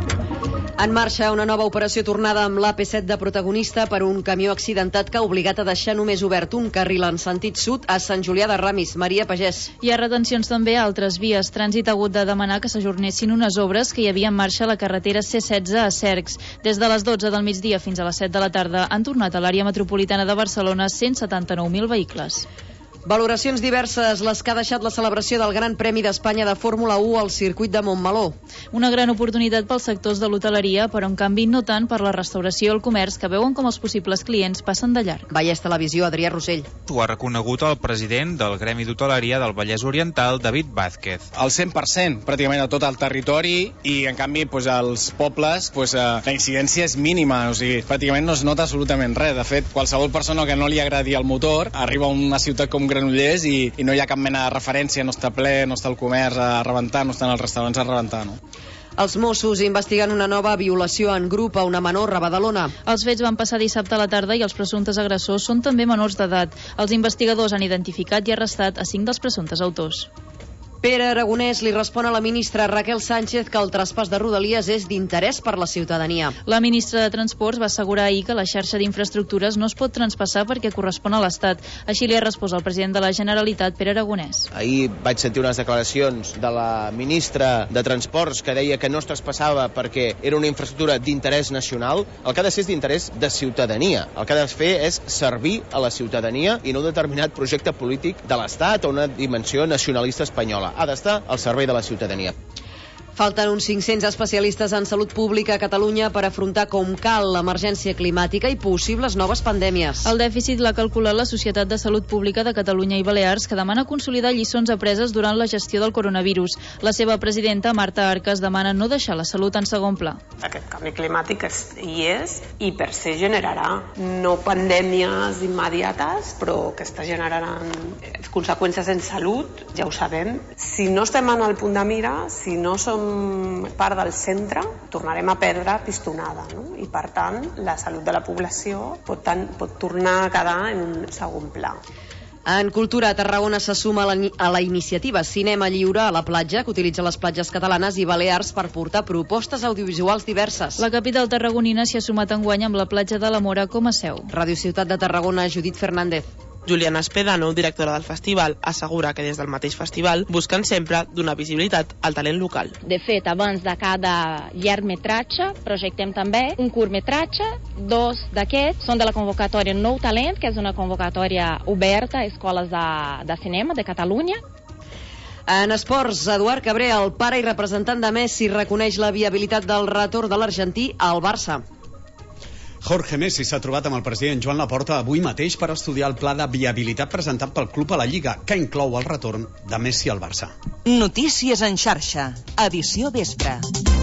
En marxa una nova operació tornada amb l'A P set de protagonista per un camió accidentat que ha obligat a deixar només obert un carril en sentit sud a Sant Julià de Ramis. Maria Pagès. Hi ha retencions també a altres vies. Trànsit ha hagut de demanar que s'ajornessin unes obres que hi havia en marxa a la carretera C setze a Cercs. Des de les dotze del migdia fins a les set de la tarda han tornat a l'àrea metropolitana de Barcelona cent setanta-nou mil vehicles. Valoracions diverses les que ha deixat la celebració del Gran Premi d'Espanya de Fórmula u al circuit de Montmeló. Una gran oportunitat pels sectors de l'hoteleria, però en canvi no tant per la restauració i el comerç, que veuen com els possibles clients passen de llarg. Vallès Televisió, Adrià Rossell. Ho ha reconegut el president del Gremi d'Hoteleria del Vallès Oriental, David Vázquez. El cent per cent, pràcticament a tot el territori, i en canvi doncs, als pobles doncs, la incidència és mínima, o sigui, pràcticament no es nota absolutament res. De fet, qualsevol persona que no li agradi el motor arriba a una ciutat com Granollers i, i no hi ha cap mena de referència, no està ple, no està el comerç a rebentar, no estan els restaurants a rebentar, no? Els Mossos investiguen una nova violació en grup a una menor a Badalona. Els fets van passar dissabte a la tarda i els presumptes agressors són també menors d'edat. Els investigadors han identificat i arrestat a cinc dels presumptes autors. Pere Aragonès li respon a la ministra Raquel Sánchez que el traspàs de Rodalies és d'interès per la ciutadania. La ministra de Transports va assegurar ahir que la xarxa d'infraestructures no es pot traspassar perquè correspon a l'Estat. Així li ha respost el president de la Generalitat, Pere Aragonès. Ahir vaig sentir unes declaracions de la ministra de Transports que deia que no es traspassava perquè era una infraestructura d'interès nacional. El que ha de ser és d'interès de ciutadania. El que ha de fer és servir a la ciutadania i no un determinat projecte polític de l'Estat o una dimensió nacionalista espanyola. Ha d'estar al servei de la ciutadania. Falten uns cinc-cents especialistes en salut pública a Catalunya per afrontar com cal l'emergència climàtica i possibles noves pandèmies. El dèficit l'ha calculat la Societat de Salut Pública de Catalunya i Balears, que demana consolidar lliçons apreses durant la gestió del coronavirus. La seva presidenta, Marta Arcas, demana no deixar la salut en segon pla. Aquest canvi climàtic és, hi és i per se generarà no pandèmies immediates, però que està generant conseqüències en salut, ja ho sabem. Si no estem en el punt de mira, si no som part del centre, tornarem a perdre pistonada, no? I per tant la salut de la població pot, tant, pot tornar a quedar en un segon pla. En cultura, Tarragona se suma a la, a la iniciativa Cinema Lliure a la platja, que utilitza les platges catalanes i balears per portar propostes audiovisuals diverses. La capital tarragonina s'hi ha sumat enguany amb la platja de la Mora com a seu. Ràdio Ciutat de Tarragona, Judit Fernández. Juliana Espedano, directora del festival, assegura que des del mateix festival busquen sempre donar visibilitat al talent local. De fet, abans de cada llargmetratge projectem també un curtmetratge. Dos d'aquests són de la convocatòria Nou Talent, que és una convocatòria oberta a escoles de, de cinema de Catalunya. En esports, Eduard Cabré, el pare i representant de Messi, reconeix la viabilitat del retorn de l'argentí al Barça. Jorge Messi s'ha trobat amb el president Joan Laporta avui mateix per estudiar el pla de viabilitat presentat pel club a la Lliga, que inclou el retorn de Messi al Barça. Notícies en xarxa, edició vespre.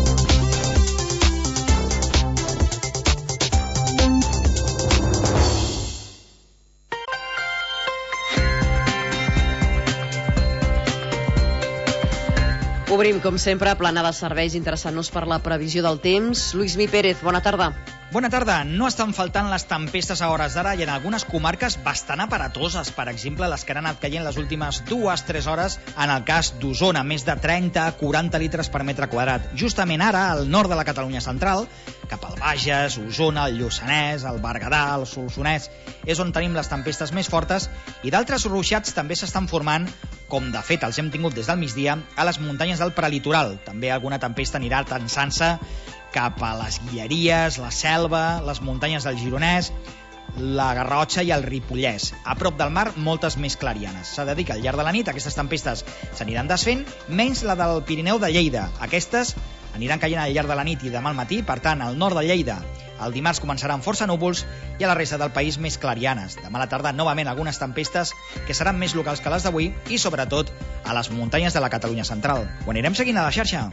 Obrim, com sempre, plana de serveis interessant-nos per la previsió del temps. Lluís Mi Pérez, bona tarda. Bona tarda. No estan faltant les tempestes a hores d'ara i en algunes comarques bastant aparatoses. Per exemple, les que han anat caient les últimes dues tres hores en el cas d'Osona, més de trenta a quaranta litres per metre quadrat. Justament ara, al nord de la Catalunya central, cap al Bages, Osona, el Lluçanès, el Berguedà, el Solsonès, és on tenim les tempestes més fortes i d'altres ruixats també s'estan formant com de fet els hem tingut des del migdia, a les muntanyes del prelitoral. També alguna tempesta anirà tensant-se cap a les Guilleries, la Selva, les muntanyes del Gironès, la Garrotxa i el Ripollès. A prop del mar, moltes més clarianes. S'ha de dir que al llarg de la nit aquestes tempestes s'aniran desfent, menys la del Pirineu de Lleida. Aquestes aniran caient al llarg de la nit i demà al matí, per tant, al nord de Lleida el dimarts començaran força núvols i a la resta del país més clarianes. Demà a la tarda, novament, algunes tempestes que seran més locals que les d'avui i, sobretot, a les muntanyes de la Catalunya central. Ho anirem seguint a la xarxa.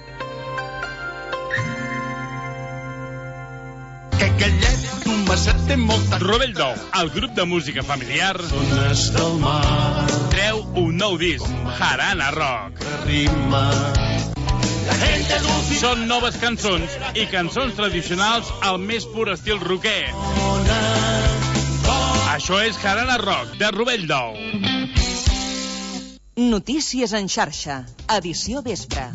Que gallet d'un maset té molta... Rovell d'Ou, el grup de música familiar Zones del mar, treu un nou disc, Jarana Rock. Rima. Són noves cançons i cançons tradicionals al més pur estil rocker. Això és Jarana Rock, de Rovell d'Ou. Notícies en xarxa, edició vespre.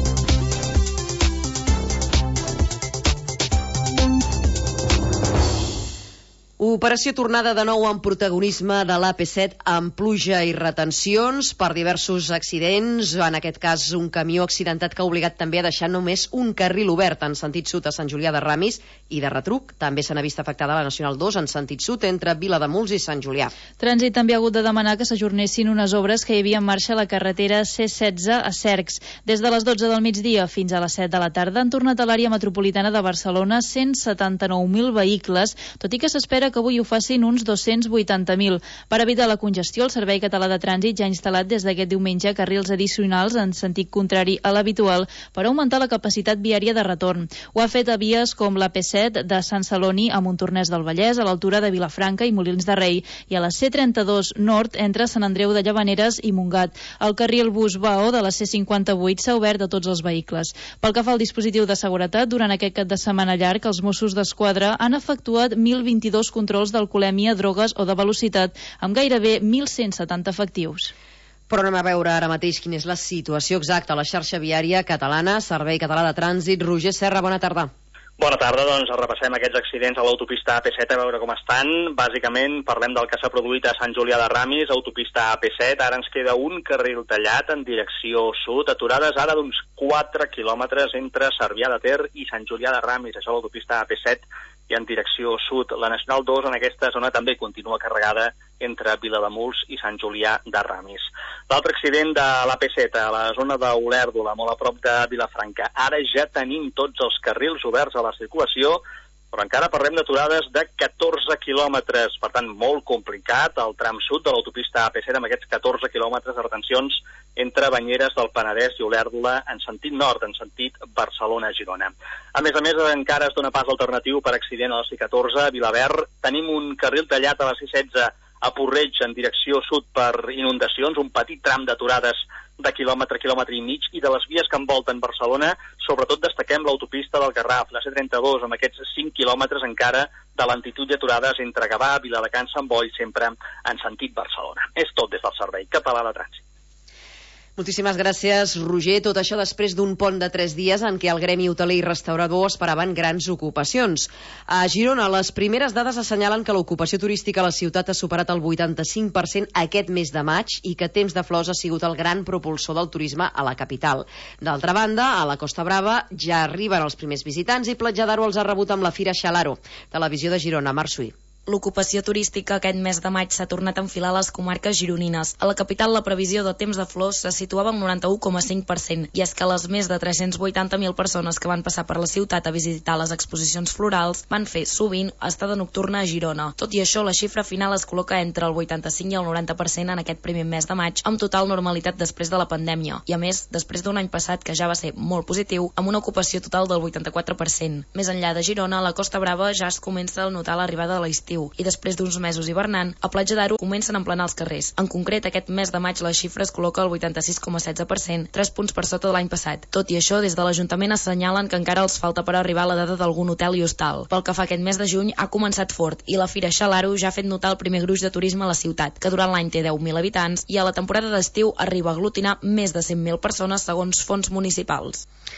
Operació tornada de nou amb protagonisme de l'A P set amb pluja i retencions per diversos accidents. En aquest cas, un camió accidentat que ha obligat també a deixar només un carril obert en sentit sud a Sant Julià de Ramis i de retruc. També se n'ha vist afectada la Nacional dos en sentit sud entre Vilademuls i Sant Julià. Trànsit també ha hagut de demanar que s'ajornessin unes obres que hi havia en marxa a la carretera C setze a Cercs. Des de les dotze del migdia fins a les set de la tarda han tornat a l'àrea metropolitana de Barcelona cent setanta-nou mil vehicles, tot i que s'espera que avui ho facin uns dos-cents vuitanta mil. Per evitar la congestió, el Servei Català de Trànsit ja ha instal·lat des d'aquest diumenge carrils addicionals en sentit contrari a l'habitual per augmentar la capacitat viària de retorn. Ho ha fet a vies com la P set de Sant Celoni a Montornès del Vallès, a l'altura de Vilafranca i Molins de Rei, i a la C trenta-dos nord entre Sant Andreu de Llavaneres i Montgat. El carril bus-Vao de la C cinquanta-vuit s'ha obert a tots els vehicles. Pel que fa al dispositiu de seguretat, durant aquest cap de setmana llarg, els Mossos d'Esquadra han efectuat mil vint-i-dos controls d'alcoholèmia, drogues o de velocitat, amb gairebé mil cent setanta efectius. Però anem a veure ara mateix quina és la situació exacta a la xarxa viària catalana. Servei Català de Trànsit. Roger Serra, bona tarda. Bona tarda, doncs repassem aquests accidents a l'autopista A P set a veure com estan. Bàsicament parlem del que s'ha produït a Sant Julià de Ramis, autopista A P set. Ara ens queda un carril tallat en direcció sud, aturades ara d'uns quatre quilòmetres entre Cervià de Ter i Sant Julià de Ramis. Això a l'autopista A P set i en direcció sud. La Nacional dos en aquesta zona també continua carregada entre Vilademuls i Sant Julià de Ramis. L'altre accident de l'A P set a la zona d'Olèrdola, molt a prop de Vilafranca. Ara ja tenim tots els carrils oberts a la circulació, però encara parlem d'aturades de catorze quilòmetres, per tant molt complicat el tram sud de l'autopista A P set amb aquests catorze quilòmetres de retencions entre Banyeres del Penedès i Olèrdola en sentit nord, en sentit Barcelona-Girona. A més a més, encara es dona pas alternatiu per accident a la C catorze a Vilaverd. Tenim un carril tallat a la C setze a Porreig en direcció sud per inundacions, un petit tram d'aturades de quilòmetre, quilòmetre i mig, i de les vies que envolten Barcelona, sobretot destaquem l'autopista del Garraf, la C trenta-dos, amb aquests cinc quilòmetres encara de lentitud i aturades entre Gavà, Viladecans, Sant Boi, sempre en sentit Barcelona. És tot des del Servei Català de Trànsit. Moltíssimes gràcies, Roger. Tot això després d'un pont de tres dies en què el gremi hoteler i restaurador esperaven grans ocupacions. A Girona, les primeres dades assenyalen que l'ocupació turística a la ciutat ha superat el vuitanta-cinc per cent aquest mes de maig i que Temps de Flors ha sigut el gran propulsor del turisme a la capital. D'altra banda, a la Costa Brava ja arriben els primers visitants i Platja d'Aro els ha rebut amb la Fira Xalaro. Televisió de Girona, Mar Suí. L'ocupació turística aquest mes de maig s'ha tornat a enfilar a les comarques gironines. A la capital, la previsió de Temps de Flors se situava al noranta-u coma cinc per cent, i és que les més de tres-cents vuitanta mil persones que van passar per la ciutat a visitar les exposicions florals van fer, sovint, estada nocturna a Girona. Tot i això, la xifra final es col·loca entre el vuitanta-cinc i el noranta per cent en aquest primer mes de maig, amb total normalitat després de la pandèmia. I a més, després d'un any passat que ja va ser molt positiu, amb una ocupació total del vuitanta-quatre per cent. Més enllà de Girona, a la Costa Brava ja es comença a notar l'arribada de l'estiu, i després d'uns mesos hivernant, a Platja d'Aro comencen a emplenar els carrers. En concret, aquest mes de maig la xifra es col·loca al vuitanta-sis coma setze per cent, tres punts per sota de l'any passat. Tot i això, des de l'Ajuntament assenyalen que encara els falta per arribar a la data d'algun hotel i hostal. Pel que fa aquest mes de juny, ha començat fort, i la Fira Xalaro ja ha fet notar el primer gruix de turisme a la ciutat, que durant l'any té deu mil habitants, i a la temporada d'estiu arriba a aglutinar més de cent mil persones segons fons municipals.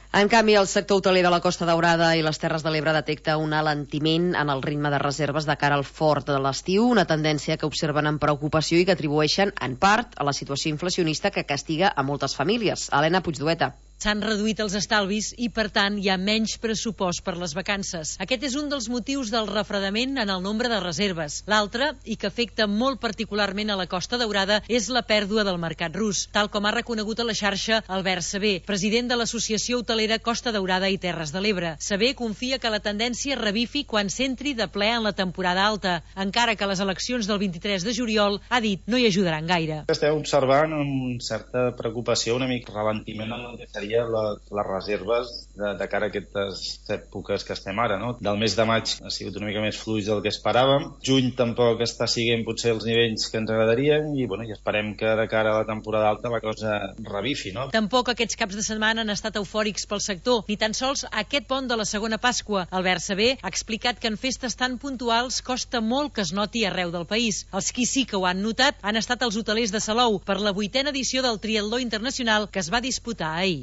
En canvi, el sector hoteler de la Costa Daurada i les Terres de l'Ebre detecta un alentiment en el ritme de reserves de cara al fort de l'estiu, una tendència que observen amb preocupació i que atribueixen, en part, a la situació inflacionista que castiga a moltes famílies. Helena Puigdueta. S'han reduït els estalvis i, per tant, hi ha menys pressupost per les vacances. Aquest és un dels motius del refredament en el nombre de reserves. L'altre, i que afecta molt particularment a la Costa Daurada, és la pèrdua del mercat rus, tal com ha reconegut a la xarxa Albert Sabé, president de l'Associació Hotelera Costa Daurada i Terres de l'Ebre. Sabé confia que la tendència revifi quan s'entri de ple en la temporada alta, encara que les eleccions del vint-i-tres de juliol, ha dit, no hi ajudaran gaire. Estem observant amb certa preocupació, una mica ralentiment en el que seria Les, les reserves de, de cara a aquestes èpoques que estem ara, no? Del mes de maig ha sigut una mica més fluix del que esperàvem. Juny tampoc està siguent potser els nivells que ens agradarien i, bueno, i esperem que de cara a la temporada alta la cosa revifi, no? Tampoc aquests caps de setmana han estat eufòrics pel sector, ni tan sols aquest pont de la segona Pasqua. Albert Sabé ha explicat que en festes tan puntuals costa molt que es noti arreu del país. Els qui sí que ho han notat han estat els hotelers de Salou per la vuitena edició del Triatló Internacional que es va disputar ahir.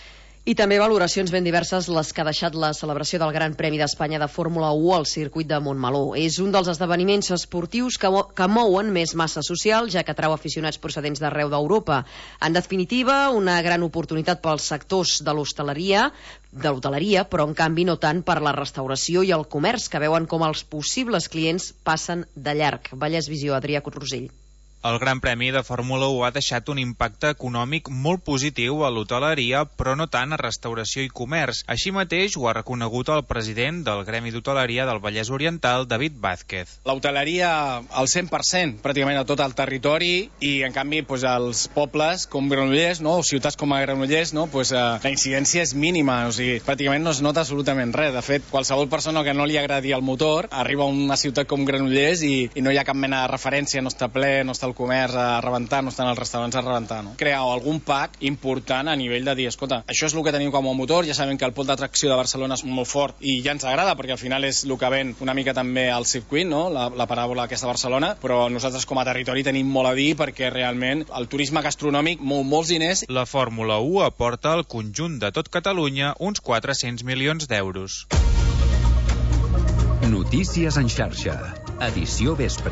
I també valoracions ben diverses les que ha deixat la celebració del Gran Premi d'Espanya de Fórmula u al circuit de Montmeló. És un dels esdeveniments esportius que, que mouen més massa social, ja que atrau aficionats procedents d'arreu d'Europa. En definitiva, una gran oportunitat pels sectors de l'hostaleria, de l'hoteleria, però en canvi no tant per la restauració i el comerç, que veuen com els possibles clients passen de llarg. Vallès Visió, Adrià Rosell. El Gran Premi de Fórmula u ha deixat un impacte econòmic molt positiu a l'hoteleria, però no tant a restauració i comerç. Així mateix ho ha reconegut el president del Gremi d'Hoteleria del Vallès Oriental, David Vázquez. L'hoteleria al cent per cent, pràcticament a tot el territori, i en canvi doncs, els pobles com Granollers, no? o ciutats com a Granollers, no? pues, eh, la incidència és mínima, o sigui, pràcticament no es nota absolutament res. De fet, qualsevol persona que no li agradi el motor arriba a una ciutat com Granollers i, i no hi ha cap mena de referència, no està ple, no està el comerç a rebentar, no estan els restaurants a rebentar, no? Crear algun pack important a nivell de dir, escolta, això és el que tenim com a motor, ja sabem que el pol d'atracció de Barcelona és molt fort i ja ens agrada, perquè al final és el que ven una mica també al circuit, no? la, la paràbola aquesta de Barcelona, però nosaltres com a territori tenim molt a dir perquè realment el turisme gastronòmic mou molts diners. La Fórmula u aporta al conjunt de tot Catalunya uns quatre-cents milions d'euros. Notícies en xarxa. Edició vespre.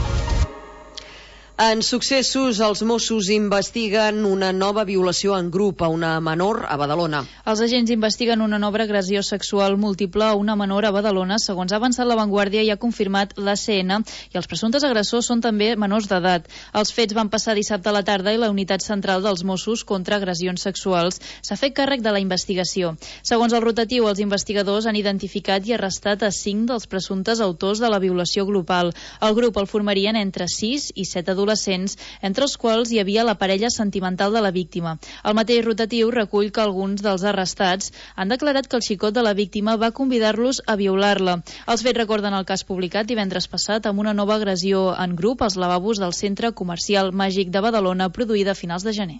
En successos, els Mossos investiguen una nova violació en grup a una menor a Badalona. Els agents investiguen una nova agressió sexual múltiple a una menor a Badalona, segons ha avançat La Vanguardia i ha confirmat l'A C N, i els presumptes agressors són també menors d'edat. Els fets van passar dissabte a la tarda i la unitat central dels Mossos contra agressions sexuals s'ha fet càrrec de la investigació. Segons el rotatiu, els investigadors han identificat i arrestat a cinc dels presumptes autors de la violació global. El grup el formarien entre sis i set adults adolescents, entre els quals hi havia la parella sentimental de la víctima. El mateix rotatiu recull que alguns dels arrestats han declarat que el xicot de la víctima va convidar-los a violar-la. Els fets recorden el cas publicat divendres passat amb una nova agressió en grup als lavabos del centre comercial Màgic de Badalona, produïda a finals de gener.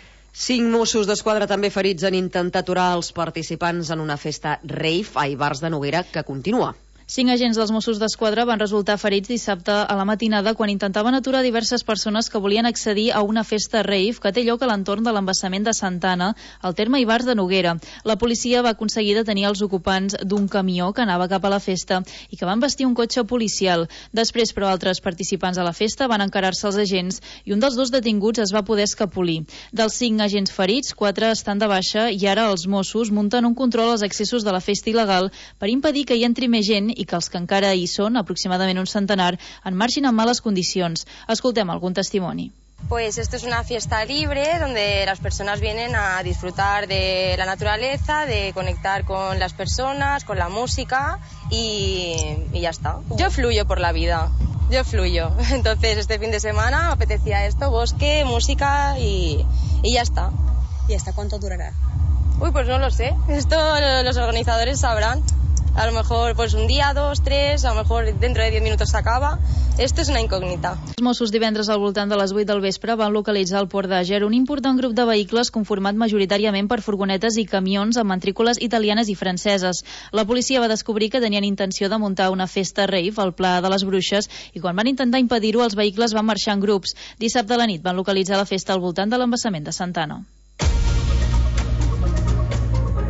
Cinc Mossos d'Esquadra també ferits en intentar aturar els participants en una festa rave a Ivars de Noguera que continua. Cinc agents dels Mossos d'Esquadra van resultar ferits dissabte a la matinada quan intentaven aturar diverses persones que volien accedir a una festa rave que té lloc a l'entorn de l'embassament de Santa Anna, al terme Ivars de Noguera. La policia va aconseguir detenir els ocupants d'un camió que anava cap a la festa i que van vestir un cotxe policial. Després, però, altres participants a la festa van encarar-se als agents i un dels dos detinguts es va poder escapolir. Dels cinc agents ferits, quatre estan de baixa i ara els Mossos munten un control als accessos de la festa il·legal per impedir que hi entri més gent i que els que encara hi són, aproximadament un centenar, en marxin en males condicions. Escoltem algun testimoni. Pues esto es una fiesta libre donde las personas vienen a disfrutar de la naturaleza, de conectar con las personas, con la música y, y ya está. Yo fluyo por la vida, yo fluyo. Entonces este fin de semana me apetecía esto, bosque, música y, y ya está. ¿Y hasta cuánto durará? Uy, pues no lo sé. Esto los organizadores sabrán. A lo mejor pues un día, dos, tres, a lo mejor dentro de diez minutos se acaba. Esto es una incògnita. Els Mossos divendres al voltant de les vuit del vespre van localitzar al Port d'Àger un important grup de vehicles conformat majoritàriament per furgonetes i camions amb matrícules italianes i franceses. La policia va descobrir que tenien intenció de muntar una festa rave al Pla de les Bruixes i quan van intentar impedir-ho els vehicles van marxar en grups. Dissabte a la nit van localitzar la festa al voltant de l'embassament de Santa Anna.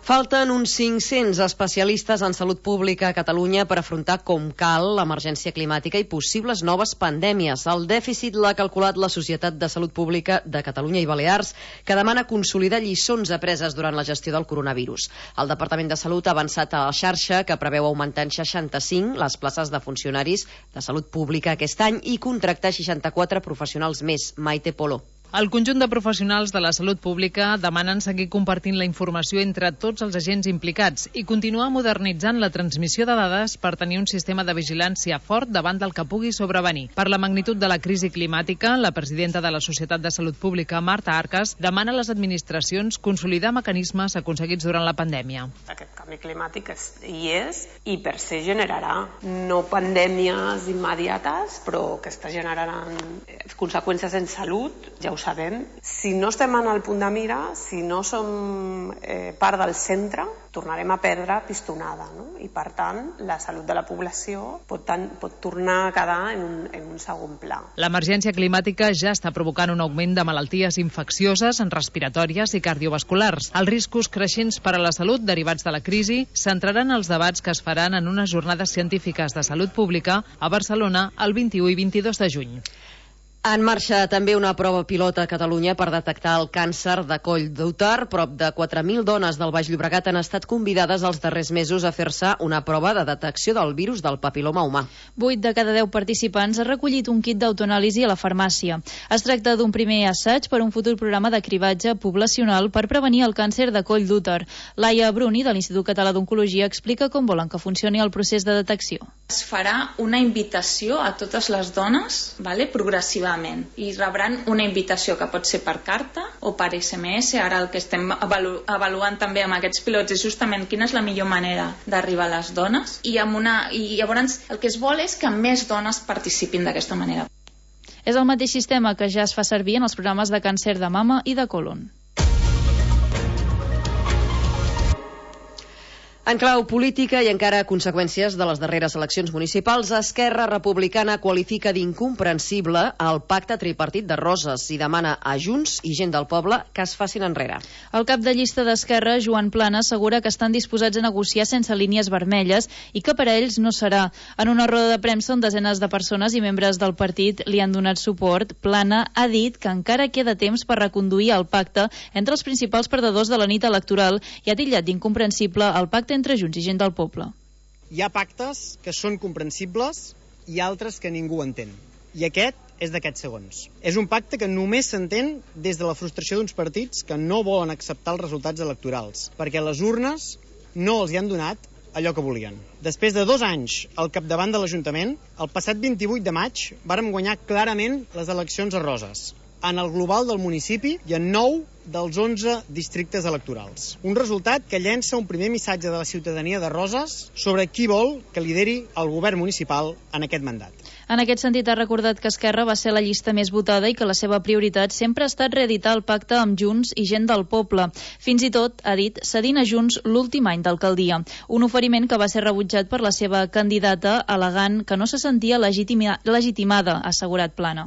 Falten uns cinc-cents especialistes en salut pública a Catalunya per afrontar com cal l'emergència climàtica i possibles noves pandèmies. El dèficit l'ha calculat la Societat de Salut Pública de Catalunya i Balears, que demana consolidar lliçons apreses durant la gestió del coronavirus. El Departament de Salut ha avançat a la xarxa, que preveu augmentar en seixanta-cinc les places de funcionaris de salut pública aquest any i contractar seixanta-quatre professionals més. Maite Polo. El conjunt de professionals de la salut pública demanen seguir compartint la informació entre tots els agents implicats i continuar modernitzant la transmissió de dades per tenir un sistema de vigilància fort davant del que pugui sobrevenir. Per la magnitud de la crisi climàtica, la presidenta de la Societat de Salut Pública, Marta Arcas, demana a les administracions consolidar mecanismes aconseguits durant la pandèmia. Aquest canvi climàtic és, hi és i per se generarà no pandèmies immediates, però que està generant conseqüències en salut, ja ho sabem. Si no estem en el punt de mira, si no som eh, part del centre, tornarem a perdre pistonada, no? I per tant, la salut de la població pot, tan, pot tornar a quedar en un, en un segon pla. L'emergència climàtica ja està provocant un augment de malalties infeccioses, respiratòries i cardiovasculars. Els riscos creixents per a la salut derivats de la crisi centraran els debats que es faran en unes jornades científiques de salut pública a Barcelona el vint-i-u i vint-i-dos de juny. En marxa també una prova pilot a Catalunya per detectar el càncer de coll d'úter. Prop de quatre mil dones del Baix Llobregat han estat convidades els darrers mesos a fer-se una prova de detecció del virus del papiloma humà. Vuit de cada deu participants ha recollit un kit d'autoanàlisi a la farmàcia. Es tracta d'un primer assaig per un futur programa de cribatge poblacional per prevenir el càncer de coll d'úter. Laia Bruni, de l'Institut Català d'Oncologia, explica com volen que funcioni el procés de detecció. Es farà una invitació a totes les dones, vale, progressivament, i rebran una invitació que pot ser per carta o per esse eme esse. Ara el que estem avalu avaluant també amb aquests pilots és justament quina és la millor manera d'arribar a les dones, i, amb una, i llavors el que es vol és que més dones participin d'aquesta manera. És el mateix sistema que ja es fa servir en els programes de càncer de mama i de colon. En clau política i encara a conseqüències de les darreres eleccions municipals, Esquerra Republicana qualifica d'incomprensible el pacte tripartit de Roses i demana a Junts i Gent del Poble que es facin enrere. El cap de llista d'Esquerra, Joan Plana, assegura que estan disposats a negociar sense línies vermelles i que per a ells no serà. En una roda de premsa on desenes de persones i membres del partit li han donat suport, Plana ha dit que encara queda temps per reconduir el pacte entre els principals perdedors de la nit electoral i ha titllat d'incomprensible el pacte entre Junts i Gent del Poble. Hi ha pactes que són comprensibles i altres que ningú entén. I aquest és d'aquests segons. És un pacte que només s'entén des de la frustració d'uns partits que no volen acceptar els resultats electorals, perquè les urnes no els hi han donat allò que volien. Després de dos anys al capdavant de l'Ajuntament, el passat vint-i-vuit de maig vàrem guanyar clarament les eleccions a Roses, en el global del municipi i en nou dels onze districtes electorals. Un resultat que llença un primer missatge de la ciutadania de Roses sobre qui vol que lideri el govern municipal en aquest mandat. En aquest sentit, ha recordat que Esquerra va ser la llista més votada i que la seva prioritat sempre ha estat reeditar el pacte amb Junts i Gent del Poble. Fins i tot, ha dit, cedint a Junts l'últim any d'alcaldia. Un oferiment que va ser rebutjat per la seva candidata, al·legant que no se sentia legitima legitimada, ha assegurat Plana.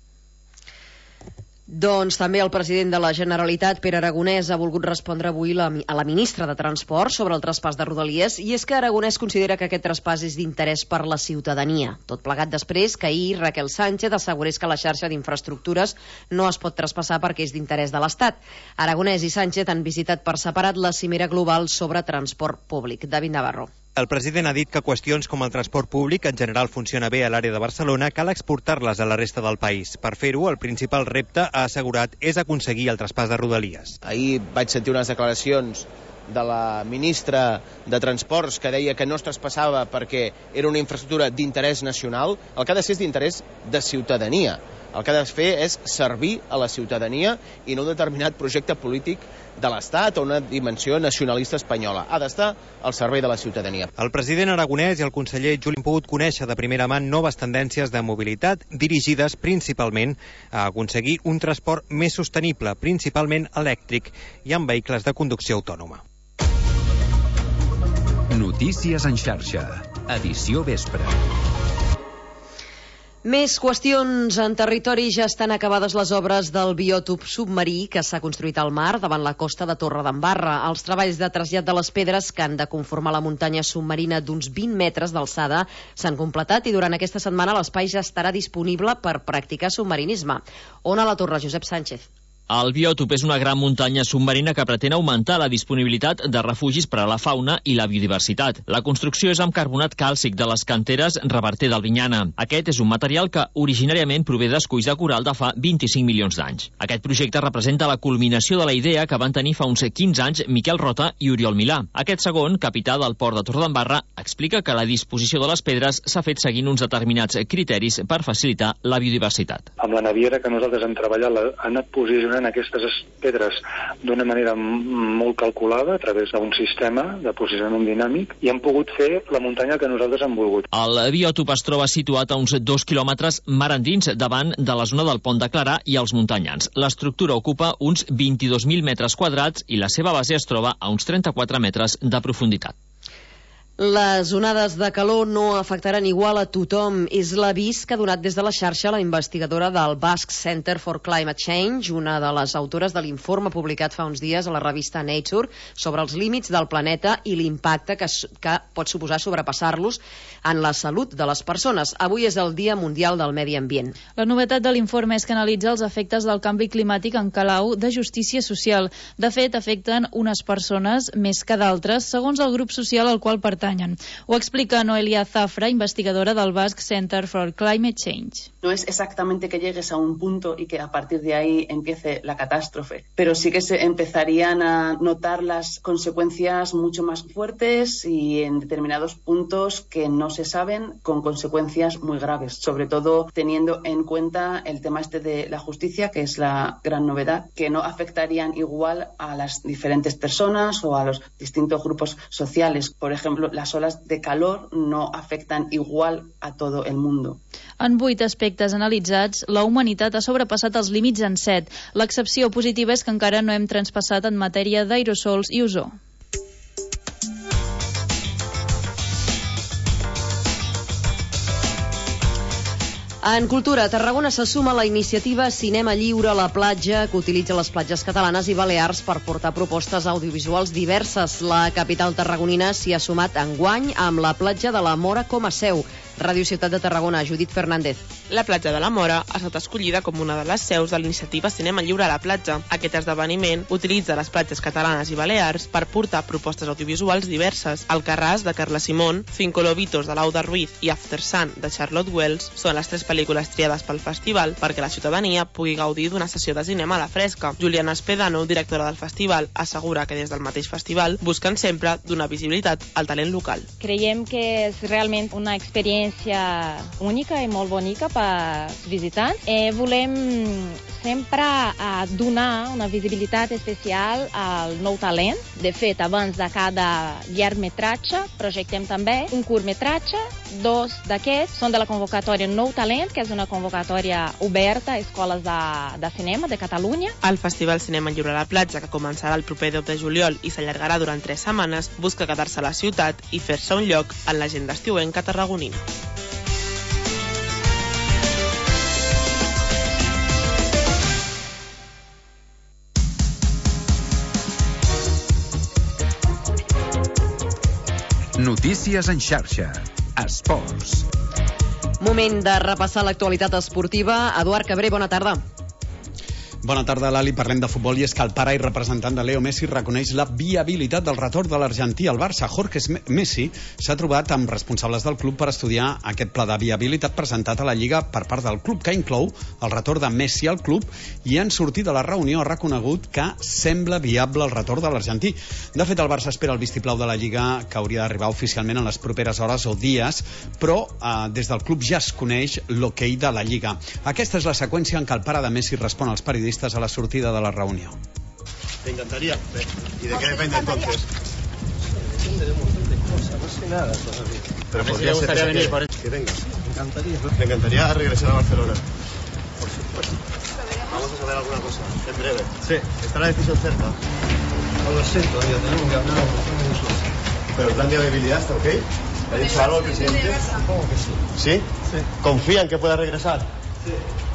Doncs també el president de la Generalitat, Pere Aragonès, ha volgut respondre avui la, a la ministra de Transport sobre el traspàs de Rodalies, i és que Aragonès considera que aquest traspàs és d'interès per la ciutadania. Tot plegat després que ahir Raquel Sánchez assegurés que la xarxa d'infraestructures no es pot traspassar perquè és d'interès de l'Estat. Aragonès i Sánchez han visitat per separat la cimera global sobre transport públic. David Navarro. El president ha dit que qüestions com el transport públic en general funciona bé a l'àrea de Barcelona, cal exportar-les a la resta del país. Per fer-ho, el principal repte, ha assegurat, és aconseguir el traspàs de Rodalies. Ahir vaig sentir unes declaracions de la ministra de Transports que deia que no es traspassava perquè era una infraestructura d'interès nacional. El que ha de ser és d'interès de ciutadania. El que ha de fer és servir a la ciutadania i no un determinat projecte polític de l'Estat o una dimensió nacionalista espanyola. Ha d'estar al servei de la ciutadania. El president Aragonès i el conseller Juli han pogut conèixer de primera mà noves tendències de mobilitat dirigides principalment a aconseguir un transport més sostenible, principalment elèctric i amb vehicles de conducció autònoma. Notícies en xarxa. Edició vespre. Més qüestions. En territori ja estan acabades les obres del biòtop submarí que s'ha construït al mar davant la costa de Torredembarra. Els treballs de trasllat de les pedres que han de conformar la muntanya submarina d'uns vint metres d'alçada s'han completat i durant aquesta setmana l'espai ja estarà disponible per practicar submarinisme. On a la Torre, Josep Sánchez. El biòtop és una gran muntanya submarina que pretén augmentar la disponibilitat de refugis per a la fauna i la biodiversitat. La construcció és amb carbonat càlcic de les canteres Reverter d'Albinyana. Aquest és un material que originàriament prové d'esculls de coral de fa vint-i-cinc milions d'anys. Aquest projecte representa la culminació de la idea que van tenir fa uns quinze anys Miquel Rota i Oriol Milà. Aquest segon, capità del port de Torredembarra, explica que la disposició de les pedres s'ha fet seguint uns determinats criteris per facilitar la biodiversitat. Amb la naviera que nosaltres hem treballat ha anat posicionant en aquestes pedres d'una manera molt calculada a través d'un sistema de posicionament dinàmic i hem pogut fer la muntanya que nosaltres hem volgut. El biòtop es troba situat a uns dos quilòmetres mar endins davant de la zona del Pont de Clarà i els Muntanyans. L'estructura ocupa uns vint-i-dos mil metres quadrats i la seva base es troba a uns trenta-quatre metres de profunditat. Les onades de calor no afectaran igual a tothom. És l'avís que ha donat des de la xarxa la investigadora del Basque Center for Climate Change, una de les autores de l'informe publicat fa uns dies a la revista Nature sobre els límits del planeta i l'impacte que, que pot suposar sobrepassar-los en la salut de les persones. Avui és el Dia Mundial del Medi Ambient. La novetat de l'informe és que analitza els efectes del canvi climàtic en clau de justícia social. De fet, afecten unes persones més que d'altres, segons el grup social al qual pertanyen. Ho explica Noelia Zafra, investigadora del Basque Center for Climate Change. No es exactamente que llegues a un punto y que a partir de ahí empiece la catástrofe, pero sí que se empezarían a notar las consecuencias mucho más fuertes y en determinados puntos que no se saben, con consecuencias muy graves, sobre todo teniendo en cuenta el tema este de la justicia, que es la gran novedad, que no afectarían igual a las diferentes personas o a los distintos grupos sociales. Por ejemplo, las olas de calor no afectan igual a todo el mundo. En vuit aspectes analitzats, la humanitat ha sobrepassat els límits en set. L'excepció positiva és que encara no hem traspassat en matèria d'aerosols i ozó. En cultura, Tarragona se suma a la iniciativa Cinema Lliure a la platja, que utilitza les platges catalanes i balears per portar propostes audiovisuals diverses. La capital tarragonina s'hi ha sumat enguany amb la platja de la Mora com a seu. Ràdio Ciutat de Tarragona, Judit Fernández. La platja de la Mora ha estat escollida com una de les seus de l'iniciativa Cinema Lliure a la platja. Aquest esdeveniment utilitza les platges catalanes i balears per portar propostes audiovisuals diverses. Alcarràs, de Carla Simón, Cinco Lobitos, de Lauda Ruiz i After Sun, de Charlotte Wells, són les tres pel·lícules triades pel festival perquè la ciutadania pugui gaudir d'una sessió de cinema a la fresca. Juliana Espedano, directora del festival, assegura que des del mateix festival busquen sempre donar visibilitat al talent local. Creiem que és realment una experiència única i molt bonica per als visitants. Eh, volem sempre eh, donar una visibilitat especial al nou talent. De fet, abans de cada llargmetratge projectem també un curtmetratge. Dos d'aquests són de la convocatòria Nou Talent, que és una convocatòria oberta a escoles de, de cinema de Catalunya. El Festival Cinema Lliure a la platja, que començarà el proper deu de juliol i s'allargarà durant tres setmanes, busca quedar-se a la ciutat i fer-se un lloc en l'agenda estiuenca tarragonina. Notícies en xarxa. Esports. Moment de repassar l'actualitat esportiva. Eduard Cabré, bona tarda. Bona tarda, Lali. Parlem de futbol i és que el pare i representant de Leo Messi reconeix la viabilitat del retorn de l'argentí al Barça. Jorge Messi s'ha trobat amb responsables del club per estudiar aquest pla de viabilitat presentat a la Lliga per part del club, que inclou el retorn de Messi al club, i en sortir de la reunió ha reconegut que sembla viable el retorn de l'argentí. De fet, el Barça espera el vistiplau de la Lliga, que hauria d'arribar oficialment en les properes hores o dies, però eh, des del club ja es coneix l'hoquei de la Lliga. Aquesta és la seqüència en què el pare de Messi respon als periodistes a la sortida de la reunión. ¿Te encantaría? ¿Y de qué depende entonces? Depende de un montón de cosas, no sé nada todavía. Pero podría ser que, venir por... que vengas. Me encantaría. Me encantaría regresar a Barcelona. Por supuesto. Vamos a saber alguna cosa, en breve. Sí. ¿Está la decisión cerca? No lo sé todavía, tenemos que hablar. Pero el plan de viabilidad está ok. ¿Ha dicho algo el presidente? Supongo que sí. ¿Sí? Sí. ¿Confían que pueda regresar? Sí.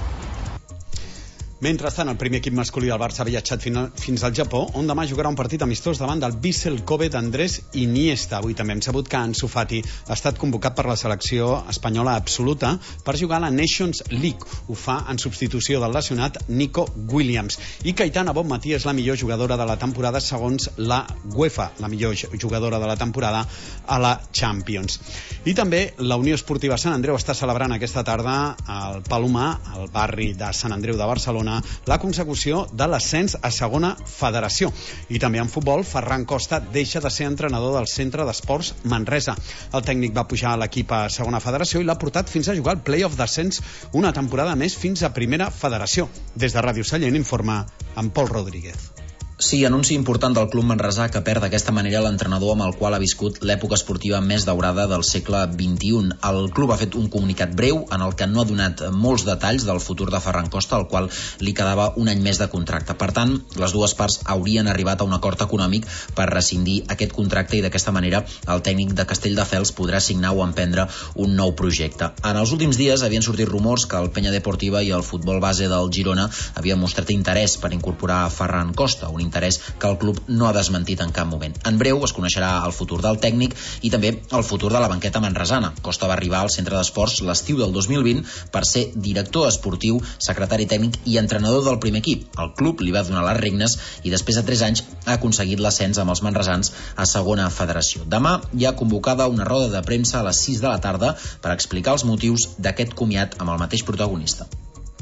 Mentrestant, el primer equip masculí del Barça ha viatjat fins al Japó, on demà jugarà un partit amistós davant del Vissel Kobe d'Andrés Iniesta. Avui també hem sabut que Ansu Fati ha estat convocat per la selecció espanyola absoluta per jugar a la Nations League. Ho fa en substitució del lesionat Nico Williams. I Aitana Bonmatí és la millor jugadora de la temporada segons la UEFA, la millor jugadora de la temporada a la Champions. I també la Unió Esportiva Sant Andreu està celebrant aquesta tarda al Palomar, al barri de Sant Andreu de Barcelona, la consecució de l'ascens a segona federació. I també en futbol, Ferran Costa deixa de ser entrenador del Centre d'Esports Manresa. El tècnic va pujar a l'equip a segona federació i l'ha portat fins a jugar al play-off d'ascens una temporada més fins a primera federació. Des de Ràdio Sallent informa en Pol Rodríguez. Sí, anunci important del club manresà que perd d'aquesta manera l'entrenador amb el qual ha viscut l'època esportiva més daurada del segle vint-i-un. El club ha fet un comunicat breu en el que no ha donat molts detalls del futur de Ferran Costa, al qual li quedava un any més de contracte. Per tant, les dues parts haurien arribat a un acord econòmic per rescindir aquest contracte i d'aquesta manera el tècnic de Castelldefels podrà signar o emprendre un nou projecte. En els últims dies havien sortit rumors que el Penya Deportiva i el futbol base del Girona havien mostrat interès per incorporar Ferran Costa, un interès que el club no ha desmentit en cap moment. En breu es coneixerà el futur del tècnic i també el futur de la banqueta manresana. Costa va arribar al centre d'esports l'estiu del dos mil vint per ser director esportiu, secretari tècnic i entrenador del primer equip. El club li va donar les regnes i després de tres anys ha aconseguit l'ascens amb els manresans a segona federació. Demà hi ha convocada una roda de premsa a les sis de la tarda per explicar els motius d'aquest comiat amb el mateix protagonista.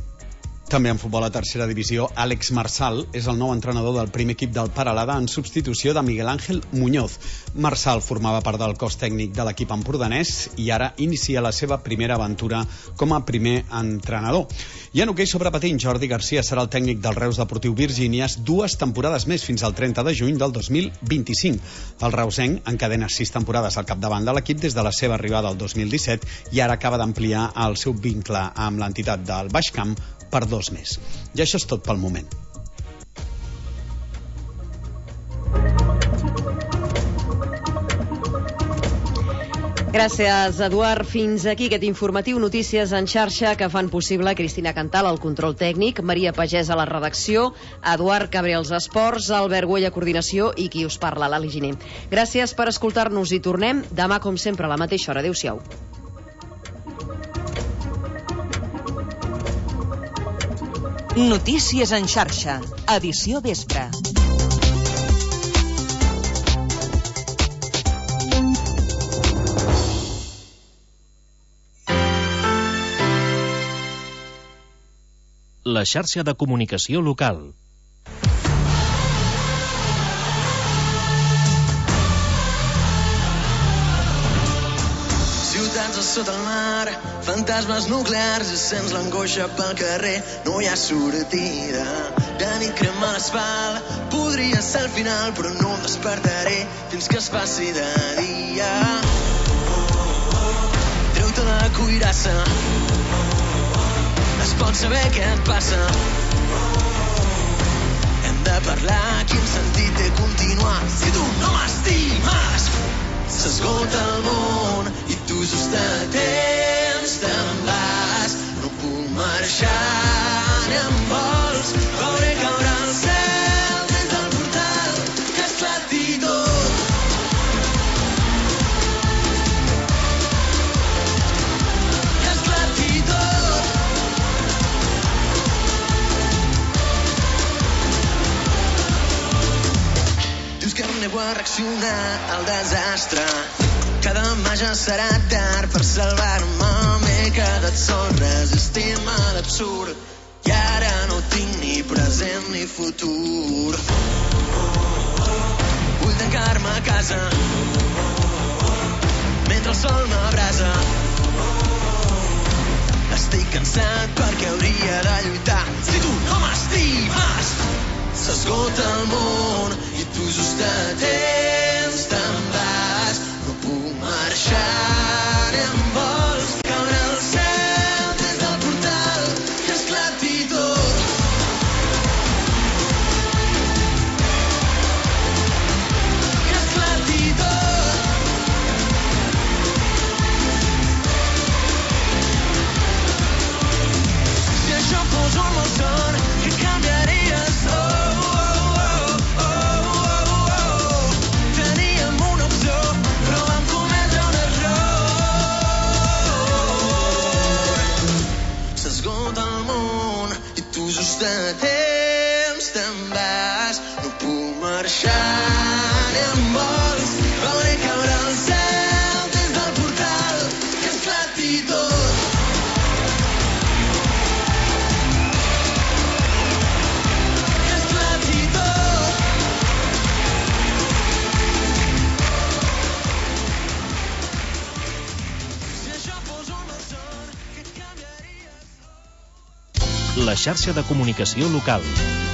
També en futbol a tercera divisió, Àlex Marsal és el nou entrenador del primer equip del Peralada en substitució de Miguel Ángel Muñoz. Marsal formava part del cos tècnic de l'equip empordanès i ara inicia la seva primera aventura com a primer entrenador. I en hoquei sobre patins, Jordi Garcia serà el tècnic del Reus Deportiu Virgínies dues temporades més fins al trenta de juny del dos mil vint-i-cinc. El reusenc encadena sis temporades al capdavant de l'equip des de la seva arribada el dos mil disset i ara acaba d'ampliar el seu vincle amb l'entitat del Baix Camp per dos més. I això és tot pel moment. Gràcies, Eduard. Fins aquí aquest informatiu Notícies en xarxa que fan possible Cristina Cantal al control tècnic, Maria Pagès a la redacció, Eduard Cabré als esports, Albert Güell a coordinació i qui us parla, l'Ali Giner. Gràcies per escoltar-nos i tornem demà com sempre a la mateixa hora. Adéu-siau. Notícies en xarxa, edició vespre. La xarxa de comunicació local. Ciutats a sota el mar, fantasmes nuclears, i sents l'angoixa pel carrer, no hi ha sortida. De nit crema l'asfalt, podria ser el final, però no em despertaré fins que es faci de dia. Treu-te la cuirassa, es pot saber què et passa. Hem de parlar, quin sentit té continuar si tu no m'estimes. S'esgota el món i tu just a temps te'n vas. No puc marxar ni em vols, veuré caure el cel des del portal, que esclati tot. Que esclati tot. Dius que em nego a reaccionar al desastre, que demà ja serà tard per salvar-me. M'he quedat sol resistint a l'absurd i ara no tinc ni present ni futur. Vull tancar-me a casa mentre el sol m'abrasa. Estic cansat perquè hauria de lluitar si tu no m'estimes. S'esgota el món i tu just a temps te'n vas. No puc marxar ni em vols, caure al cel des del portal, que esclati tot. Que esclati tot. la xarxa de comunicació local.